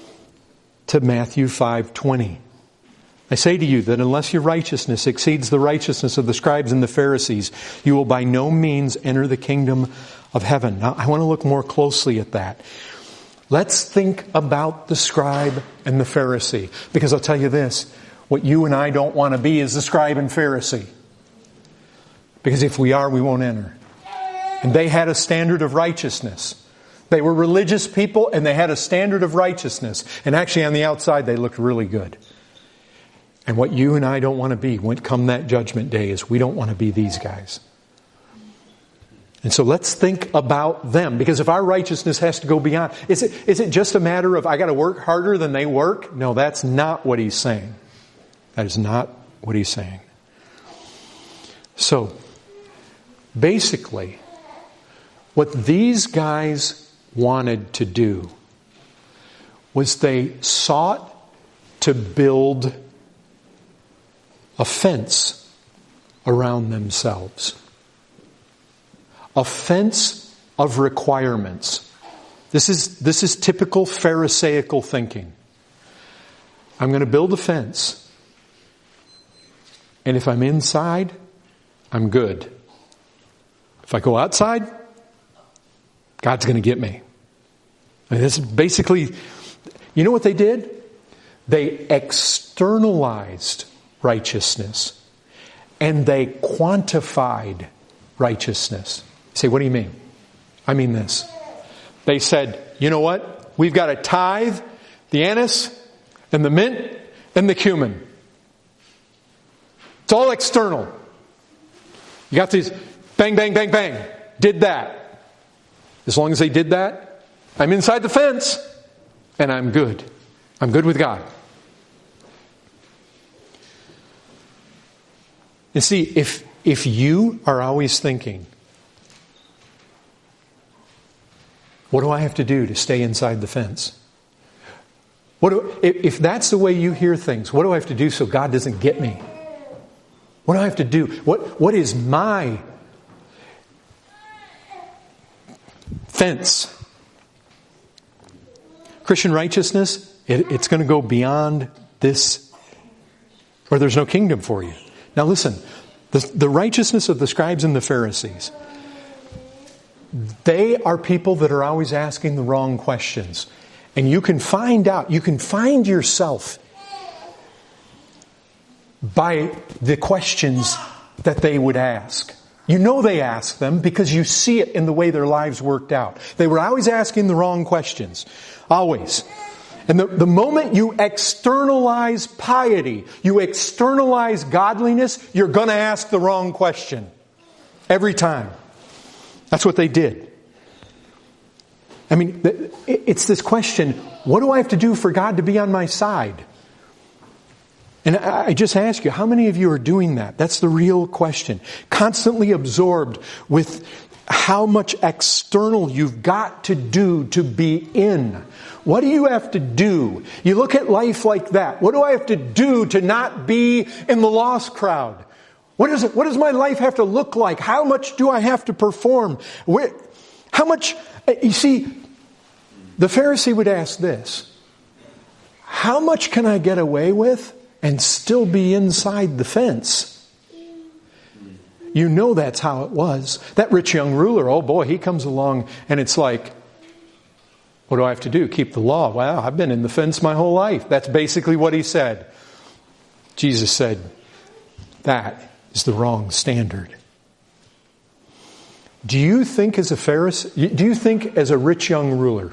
to Matthew five twenty. I say to you that unless your righteousness exceeds the righteousness of the scribes and the Pharisees, you will by no means enter the kingdom of heaven. Now, I want to look more closely at that. Let's think about the scribe and the Pharisee. Because I'll tell you this, what you and I don't want to be is the scribe and Pharisee. Because if we are, we won't enter. And they had a standard of righteousness. They were religious people and they had a standard of righteousness. And actually on the outside they looked really good. And what you and I don't want to be when come that judgment day is we don't want to be these guys. And so let's think about them. Because if our righteousness has to go beyond, is it, is it just a matter of I got to work harder than they work? No, that's not what he's saying. That is not what he's saying. So, basically, what these guys wanted to do was they sought to build a fence around themselves. A fence of requirements. This is, this is typical Pharisaical thinking. I'm going to build a fence. And if I'm inside, I'm good. If I go outside, God's going to get me. I mean, this is basically, you know what they did? They externalized righteousness and they quantified righteousness. You say, what do you mean? I mean this. They said, you know what? We've got to tithe the anise and the mint and the cumin. It's all external. You got these bang, bang, bang, bang. Did that. As long as they did that, I'm inside the fence and I'm good. I'm good with God. You see, if if you are always thinking, what do I have to do to stay inside the fence? What do, if that's the way you hear things, what do I have to do so God doesn't get me? What do I have to do? What what is my fence? Christian righteousness, it, it's going to go beyond this, or there's no kingdom for you. Now listen, the, the righteousness of the scribes and the Pharisees, they are people that are always asking the wrong questions. And you can find out, you can find yourself by the questions that they would ask. You know they ask them because you see it in the way their lives worked out. They were always asking the wrong questions. Always. And the, the moment you externalize piety, you externalize godliness, you're going to ask the wrong question. Every time. That's what they did. I mean, it's this question, what do I have to do for God to be on my side? And I just ask you, how many of you are doing that? That's the real question. Constantly absorbed with how much external you've got to do to be in. What do you have to do? You look at life like that. What do I have to do to not be in the lost crowd? What is it? What does my life have to look like? How much do I have to perform? Where, how much, you see, the Pharisee would ask this. How much can I get away with and still be inside the fence? You know that's how it was. That rich young ruler, oh boy, he comes along and it's like, what do I have to do? Keep the law. Wow, I've been in the fence my whole life. That's basically what he said. Jesus said, that is the wrong standard. Do you think as a Pharisee, do you think as a rich young ruler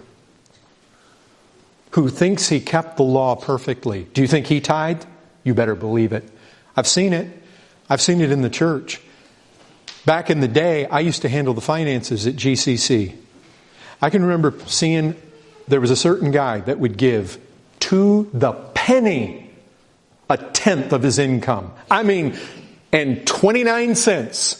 who thinks he kept the law perfectly, do you think he tithed? You better believe it. I've seen it. I've seen it in the church. Back in the day, I used to handle the finances at G C C. I can remember seeing there was a certain guy that would give to the penny a tenth of his income. I mean, and twenty-nine cents.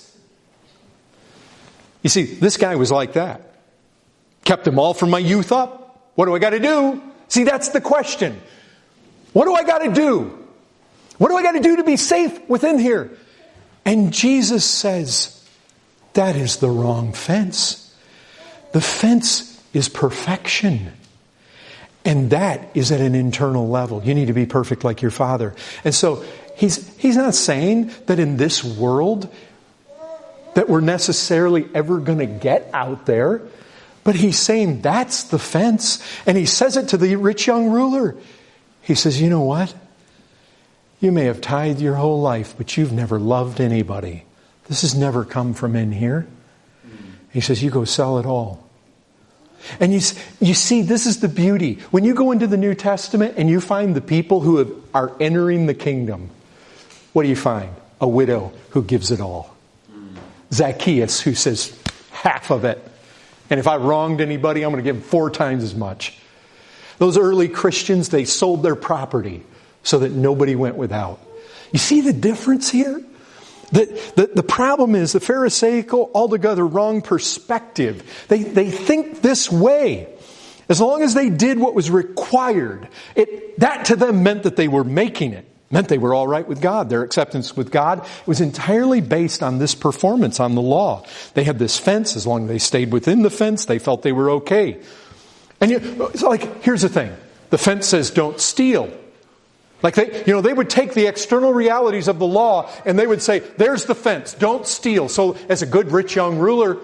You see, this guy was like that. Kept them all from my youth up. What do I got to do? See, that's the question. What do I got to do? What do I got to do to be safe within here? And Jesus says, that is the wrong fence. The fence is perfection. And that is at an internal level. You need to be perfect like your Father. And so he's he's not saying that in this world that we're necessarily ever going to get out there. But he's saying that's the fence. And he says it to the rich young ruler. He says, you know what? You may have tithed your whole life, but you've never loved anybody. This has never come from in here. He says, you go sell it all. And you, you see, this is the beauty. When you go into the New Testament and you find the people who have, are entering the kingdom, what do you find? A widow who gives it all. Zacchaeus who says half of it. And if I wronged anybody, I'm going to give four times as much. Those early Christians, they sold their property so that nobody went without. You see the difference here? The, the, the problem is the Pharisaical, altogether wrong perspective. They, they think this way. As long as they did what was required, it, that to them meant that they were making it. Meant they were all right with God. Their acceptance with God was entirely based on this performance, on the law. They had this fence. As long as they stayed within the fence, they felt they were okay. And you, it's like, here's the thing. The fence says don't steal. Like they, you know, they would take the external realities of the law and they would say, there's the fence, don't steal. So as a good rich young ruler,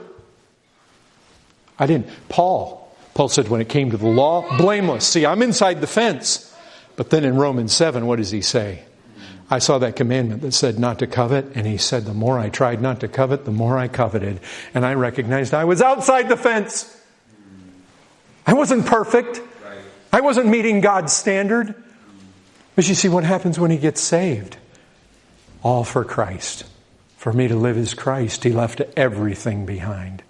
I didn't. Paul, Paul said when it came to the law, blameless. See, I'm inside the fence. But then in Romans seven, what does he say? I saw that commandment that said not to covet, and he said the more I tried not to covet, the more I coveted. And I recognized I was outside the fence. I wasn't perfect. I wasn't meeting God's standard. But you see what happens when he gets saved? All for Christ. For me to live as Christ, he left everything behind.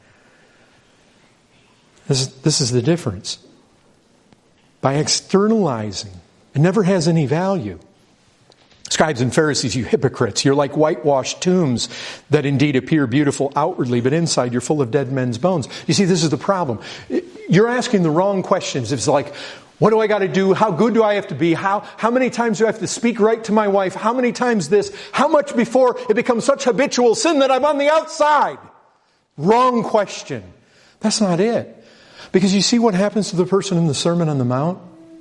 This, this is the difference. By externalizing, it never has any value. Scribes and Pharisees, you hypocrites, you're like whitewashed tombs that indeed appear beautiful outwardly, but inside you're full of dead men's bones. You see, this is the problem. You're asking the wrong questions. It's like, what do I got to do? How good do I have to be? How, how many times do I have to speak right to my wife? How many times this? How much before it becomes such habitual sin that I'm on the outside? Wrong question. That's not it. Because you see what happens to the person in the Sermon on the Mount?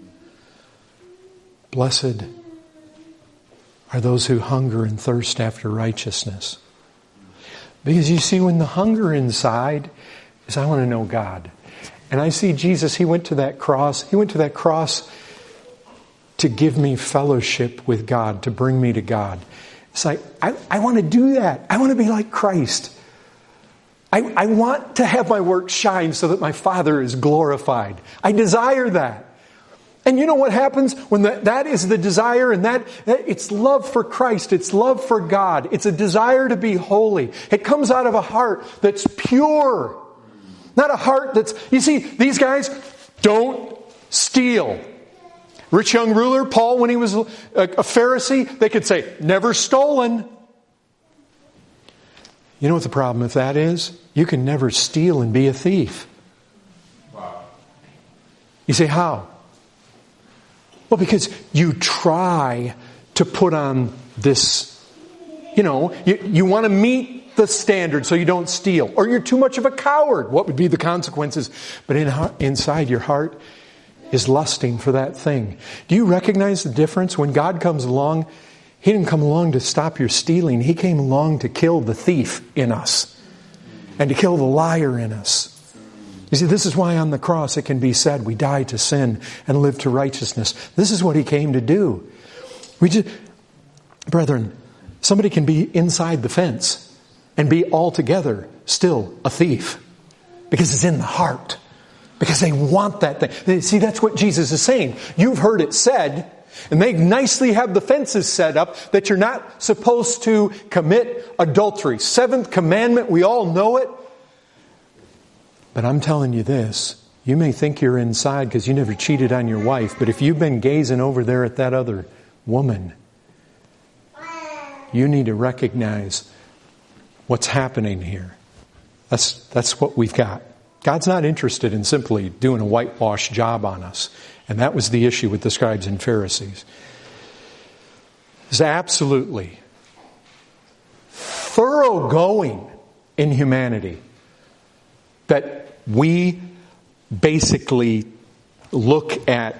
Blessed are those who hunger and thirst after righteousness. Because you see, when the hunger inside is, I want to know God. And I see Jesus, he went to that cross. He went to that cross to give me fellowship with God, to bring me to God. It's like, I, I want to do that. I want to be like Christ. I, I want to have my work shine so that my Father is glorified. I desire that. And you know what happens when that, that is the desire, and that, that it's love for Christ, it's love for God, it's a desire to be holy. It comes out of a heart that's pure. Not a heart that's, you see, these guys don't steal. Rich young ruler, Paul, when he was a, a Pharisee, they could say, never stolen. You know what the problem with that is? You can never steal and be a thief. Wow. You say, how? Well, because you try to put on this, you know, you, you want to meet the standard so you don't steal. Or you're too much of a coward. What would be the consequences? But in, inside your heart is lusting for that thing. Do you recognize the difference? When God comes along, he didn't come along to stop your stealing. He came along to kill the thief in us and to kill the liar in us. You see, this is why on the cross it can be said we die to sin and live to righteousness. This is what he came to do. We just, brethren, somebody can be inside the fence and be altogether still a thief because it's in the heart. Because they want that thing. See, that's what Jesus is saying. You've heard it said, and they nicely have the fences set up that you're not supposed to commit adultery. Seventh commandment, we all know it. But I'm telling you this, you may think you're inside because you never cheated on your wife, but if you've been gazing over there at that other woman, you need to recognize what's happening here. That's, that's what we've got. God's not interested in simply doing a whitewash job on us. And that was the issue with the scribes and Pharisees. It's absolutely thoroughgoing in humanity that we basically look at,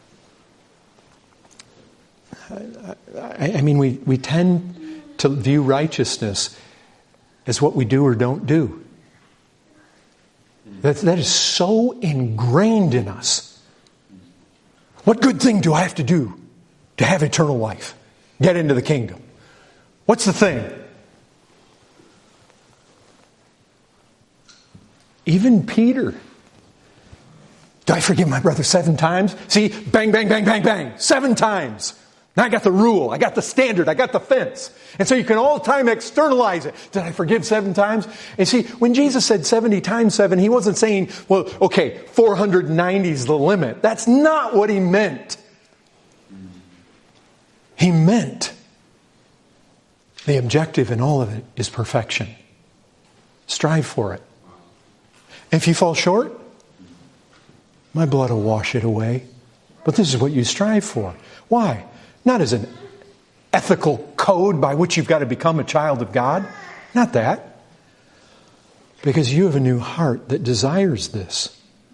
I mean, we, we tend to view righteousness as what we do or don't do. That, that is so ingrained in us. What good thing do I have to do to have eternal life? Get into the kingdom. What's the thing? Even Peter. Do I forgive my brother seven times? See, bang, bang, bang, bang, bang. Seven times. Now I got the rule. I got the standard. I got the fence. And so you can all the time externalize it. Did I forgive seven times? And see, when Jesus said seventy times seven, he wasn't saying, well, okay, four hundred ninety is the limit. That's not what he meant. He meant the objective in all of it is perfection. Strive for it. If you fall short, my blood will wash it away. But this is what you strive for. Why? Not as an ethical code by which you've got to become a child of God. Not that. Because you have a new heart that desires this.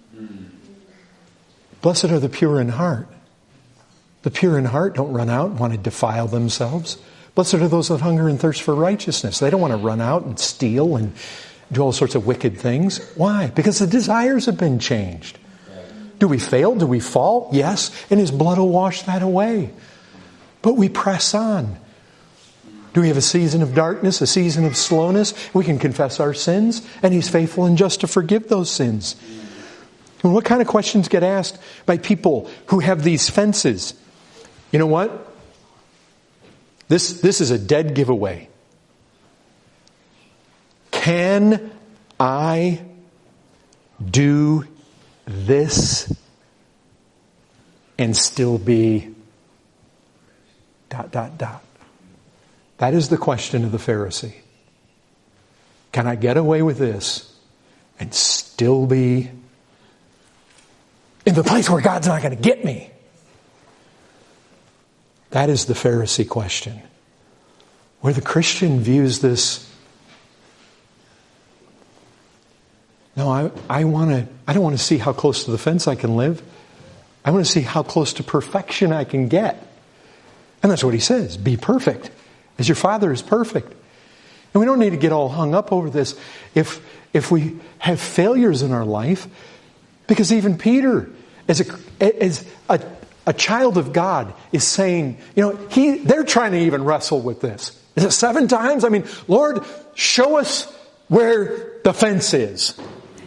Blessed are the pure in heart. The pure in heart don't run out and want to defile themselves. Blessed are those that hunger and thirst for righteousness. They don't want to run out and steal and do all sorts of wicked things. Why? Because the desires have been changed. do we fail? Do we fall? Yes. And His blood will wash that away. But we press on. Do we have a season of darkness, a season of slowness? We can confess our sins, and He's faithful and just to forgive those sins. And what kind of questions get asked by people who have these fences? You know what? This, this is a dead giveaway. Can I do this and still be dot, dot, dot? That is the question of the Pharisee. Can I get away with this and still be in the place where God's not going to get me? That is the Pharisee question. Where the Christian views this, no, I, I want to, I don't want to see how close to the fence I can live. I want to see how close to perfection I can get. And that's what he says. Be perfect as your Father is perfect. And we don't need to get all hung up over this if, if we have failures in our life. Because even Peter, as a, as a, a child of God, is saying, you know, he, they're trying to even wrestle with this. Is it seven times? I mean, Lord, show us where the fence is.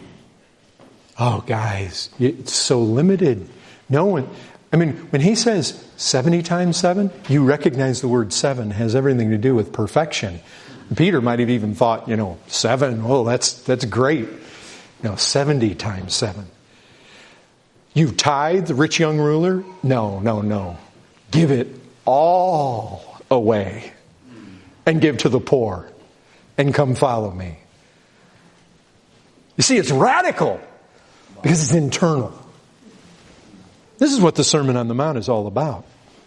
Oh, guys, it's so limited. No one, I mean, when he says seventy times seven, you recognize the word seven has everything to do with perfection. Peter might have even thought, you know, seven, oh, that's that's great. You know, seventy times seven. You tithe, the rich young ruler? No, no, no. Give it all away and give to the poor and come follow me. You see, it's radical because it's internal. This is what the Sermon on the Mount is all about.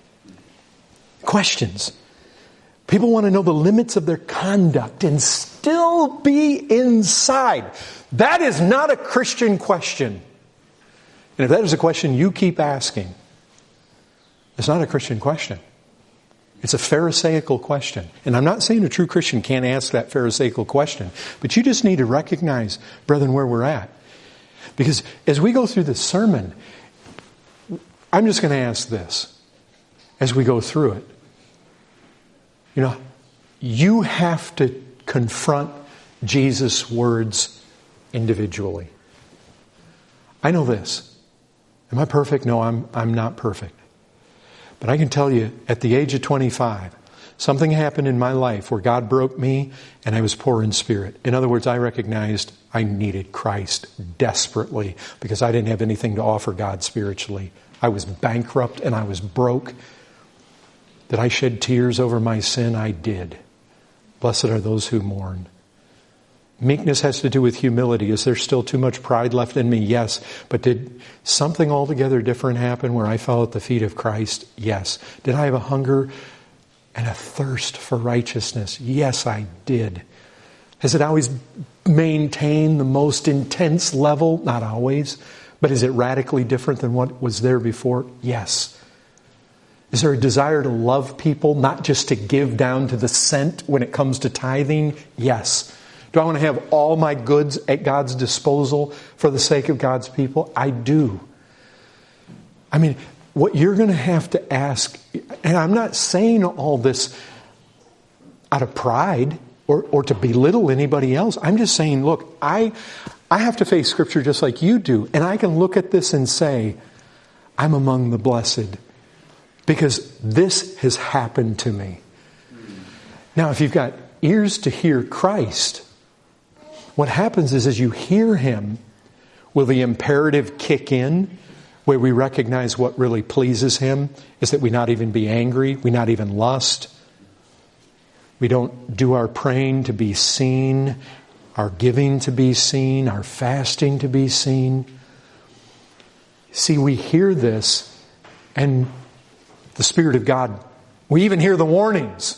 Questions. People want to know the limits of their conduct and still be inside. That is not a Christian question. And if that is a question you keep asking, it's not a Christian question. It's a Pharisaical question. And I'm not saying a true Christian can't ask that Pharisaical question, but you just need to recognize, brethren, where we're at. Because as we go through this sermon, I'm just going to ask this as we go through it. You know, you have to confront Jesus' words individually. I know this. Am I perfect? No, I'm, I'm not perfect. But I can tell you, at the age of twenty-five, something happened in my life where God broke me and I was poor in spirit. In other words, I recognized I needed Christ desperately because I didn't have anything to offer God spiritually. I was bankrupt and I was broke. Did I shed tears over my sin? I did. Blessed are those who mourn. Meekness has to do with humility. Is there still too much pride left in me? Yes. But did something altogether different happen where I fell at the feet of Christ? Yes. Did I have a hunger and a thirst for righteousness? Yes, I did. Has it always maintained the most intense level? Not always. But is it radically different than what was there before? Yes. Is there a desire to love people, not just to give down to the cent when it comes to tithing? Yes. Do I want to have all my goods at God's disposal for the sake of God's people? I do. I mean, what you're going to have to ask, and I'm not saying all this out of pride or, or to belittle anybody else. I'm just saying, look, I, I have to face Scripture just like you do. And I can look at this and say, I'm among the blessed because this has happened to me. Now, if you've got ears to hear Christ, what happens is as you hear Him, will the imperative kick in where we recognize what really pleases Him is that we not even be angry, we not even lust. We don't do our praying to be seen, our giving to be seen, our fasting to be seen. See, we hear this and the Spirit of God, we even hear the warnings.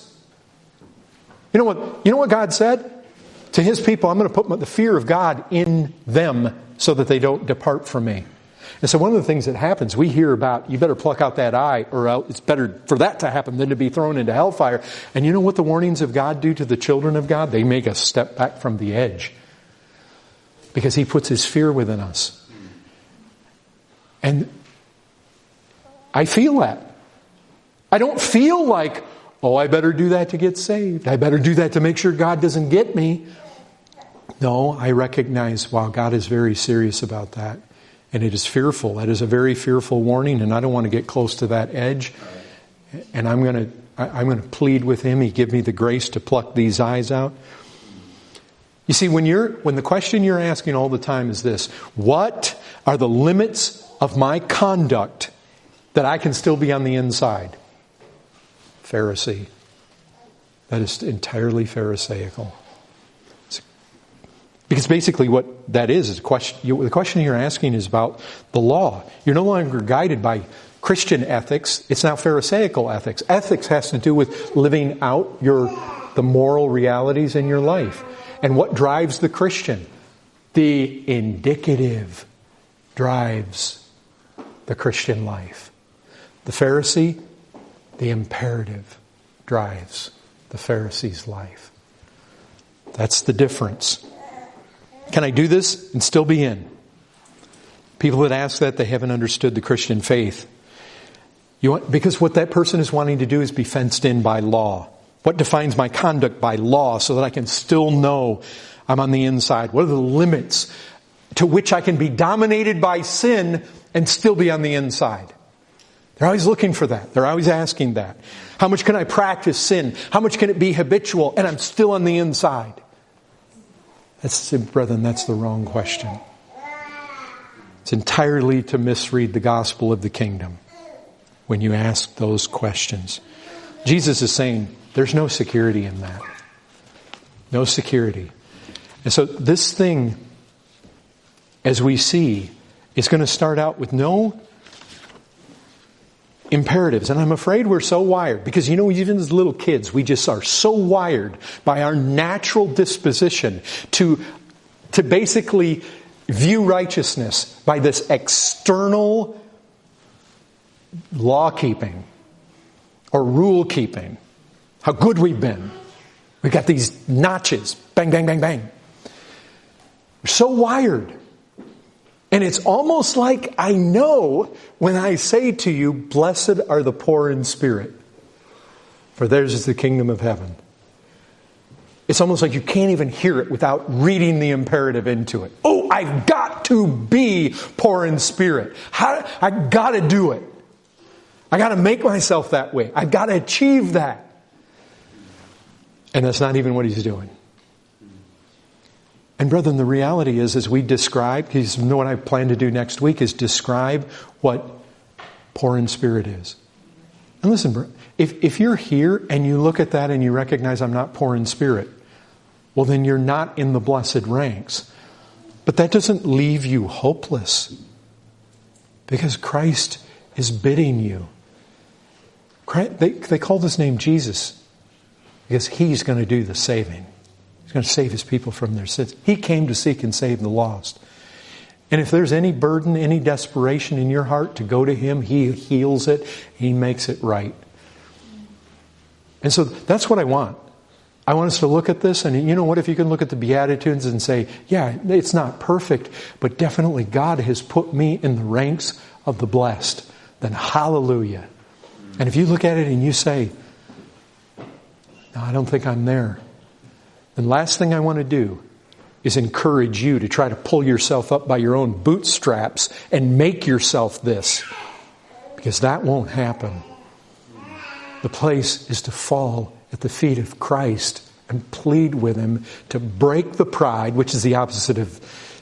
You know what, you know what God said? To His people, I'm going to put the fear of God in them so that they don't depart from me. And so one of the things that happens, we hear about, you better pluck out that eye or else it's better for that to happen than to be thrown into hellfire. And you know what the warnings of God do to the children of God? They make us step back from the edge. Because He puts His fear within us. And I feel that. I don't feel like, oh, I better do that to get saved. I better do that to make sure God doesn't get me. No, I recognize, wow, God is very serious about that. And it is fearful. That is a very fearful warning, and I don't want to get close to that edge. And I'm going to I'm going to plead with Him. He give me the grace to pluck these eyes out. You see, when you're when the question you're asking all the time is this: what are the limits of my conduct that I can still be on the inside? Pharisee. That is entirely Pharisaical. Because basically what that is, is a question, you, the question you're asking is about the law. You're no longer guided by Christian ethics. It's now Pharisaical ethics. Ethics has to do with living out your the moral realities in your life. And what drives the Christian? The indicative drives the Christian life. The Pharisee, the imperative drives the Pharisee's life. That's the difference. Can I do this and still be in? People that ask that, they haven't understood the Christian faith. You want, because what that person is wanting to do is be fenced in by law. What defines my conduct by law so that I can still know I'm on the inside? What are the limits to which I can be dominated by sin and still be on the inside? They're always looking for that. They're always asking that. How much can I practice sin? How much can it be habitual and I'm still on the inside? That's, brethren, that's the wrong question. It's entirely to misread the gospel of the kingdom when you ask those questions. Jesus is saying there's no security in that. No security. And so this thing, as we see, is going to start out with no imperatives. And I'm afraid we're so wired, because you know, even as little kids, we just are so wired by our natural disposition to, to basically view righteousness by this external law keeping or rule keeping. How good we've been. We've got these notches. Bang, bang, bang, bang. We're so wired. And it's almost like I know when I say to you, blessed are the poor in spirit, for theirs is the kingdom of heaven. It's almost like you can't even hear it without reading the imperative into it. Oh, I've got to be poor in spirit. How, I got to do it. I got to make myself that way. I've got to achieve that. And that's not even what he's doing. And brethren, the reality is, as we describe, because you know what I plan to do next week is describe what poor in spirit is. And listen, if, if you're here and you look at that and you recognize I'm not poor in spirit, well then you're not in the blessed ranks. But that doesn't leave you hopeless. Because Christ is bidding you. Christ, they, they call this name Jesus because He's going to do the saving. He's going to save His people from their sins. He came to seek and save the lost. And if there's any burden, any desperation in your heart to go to Him, He heals it. He makes it right. And so that's what I want. I want us to look at this, and you know what? If you can look at the Beatitudes and say, yeah, it's not perfect, but definitely God has put me in the ranks of the blessed, then hallelujah. And if you look at it and you say, no, I don't think I'm there, then last thing I want to do is encourage you to try to pull yourself up by your own bootstraps and make yourself this. Because that won't happen. The place is to fall at the feet of Christ and plead with Him to break the pride, which is the opposite of,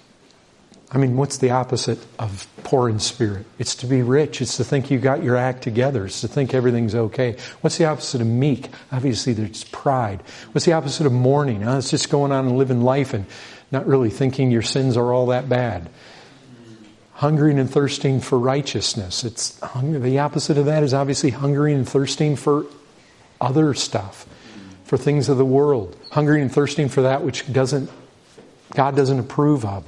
I mean, what's the opposite of poor in spirit? It's to be rich. It's to think you got your act together. It's to think everything's okay. What's the opposite of meek? Obviously, there's pride. What's the opposite of mourning? Oh, it's just going on and living life and not really thinking your sins are all that bad. Hungering and thirsting for righteousness. It's hungry. The opposite of that is obviously hungering and thirsting for other stuff, for things of the world. Hungering and thirsting for that which doesn't, God doesn't approve of.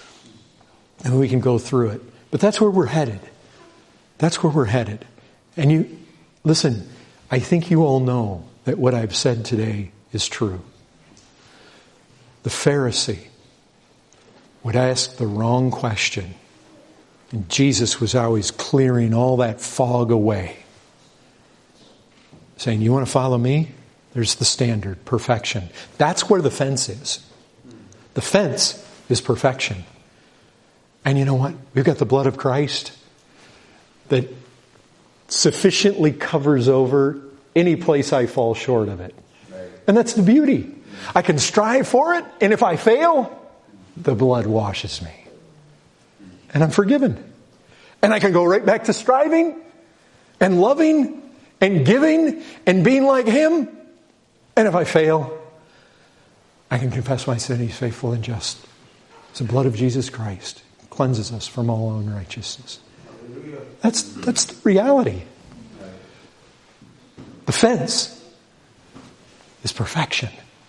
And we can go through it. But that's where we're headed. That's where we're headed. And you, listen, I think you all know that what I've said today is true. The Pharisee would ask the wrong question And Jesus was always clearing all that fog away. Saying, you want to follow me? There's the standard, perfection. That's where the fence is. The fence is perfection. And you know what? We've got the blood of Christ that sufficiently covers over any place I fall short of it. And that's the beauty. I can strive for it, and if I fail, the blood washes me. And I'm forgiven. And I can go right back to striving and loving and giving and being like Him. And if I fail, I can confess my sin. He's faithful and just. It's the blood of Jesus Christ. It cleanses us from all unrighteousness. That's, that's the reality. The fence is perfection.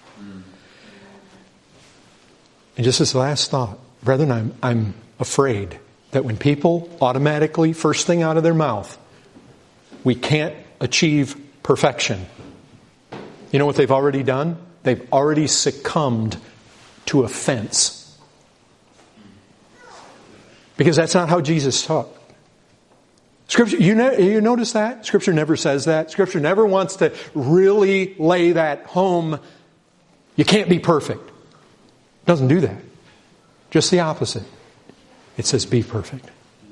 And just as a last thought, brethren, I'm, I'm afraid that when people automatically, first thing out of their mouth, we can't achieve perfection. You know what they've already done? They've already succumbed to offense. Because that's not how Jesus taught. Scripture, you, ne- you notice that? Scripture never says that. Scripture never wants to really lay that home. You can't be perfect. It doesn't do that. Just the opposite. It says be perfect.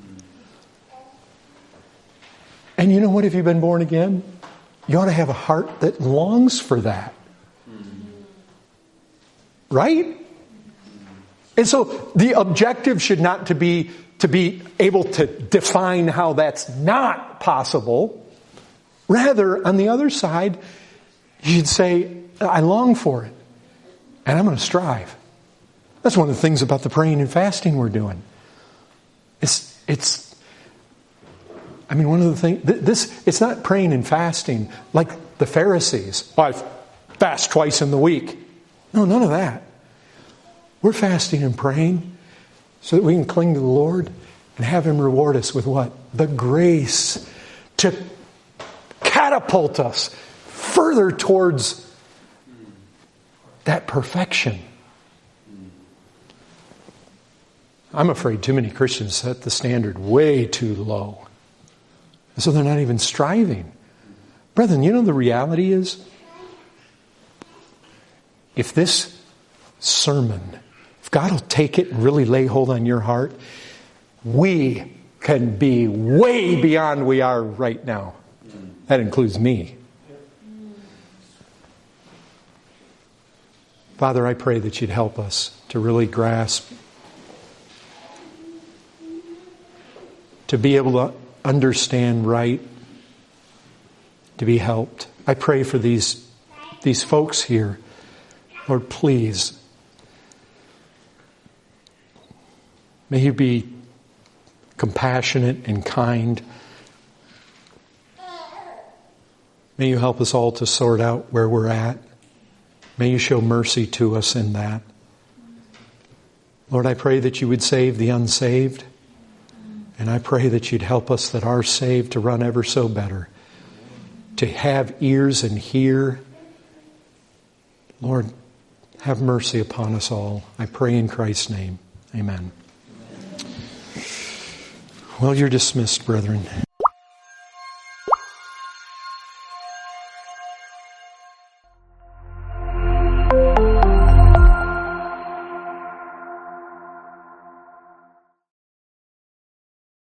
And you know what? If you've been born again, you ought to have a heart that longs for that. Right? And so the objective should not to be to be able to define how that's not possible. Rather, on the other side, you should say, I long for it. And I'm going to strive. That's one of the things about the praying and fasting we're doing. It's, it's, I mean, one of the things, this, it's not praying and fasting like the Pharisees. Oh, I fast twice in the week. No, none of that. We're fasting and praying so that we can cling to the Lord and have Him reward us with what? The grace to catapult us further towards that perfection. I'm afraid too many Christians set the standard way too low. And so they're not even striving. Brethren, you know the reality is, if this sermon, if God will take it and really lay hold on your heart, we can be way beyond we are right now. That includes me. Father, I pray that you'd help us to really grasp, to be able to understand right, to be helped. I pray for these, these folks here. Lord, please, may you be compassionate and kind. May you help us all to sort out where we're at. May you show mercy to us in that. Lord, I pray that you would save the unsaved. And I pray that you'd help us that are saved to run ever so better. To have ears and hear. Lord, have mercy upon us all. I pray in Christ's name. Amen. Well, you're dismissed, brethren.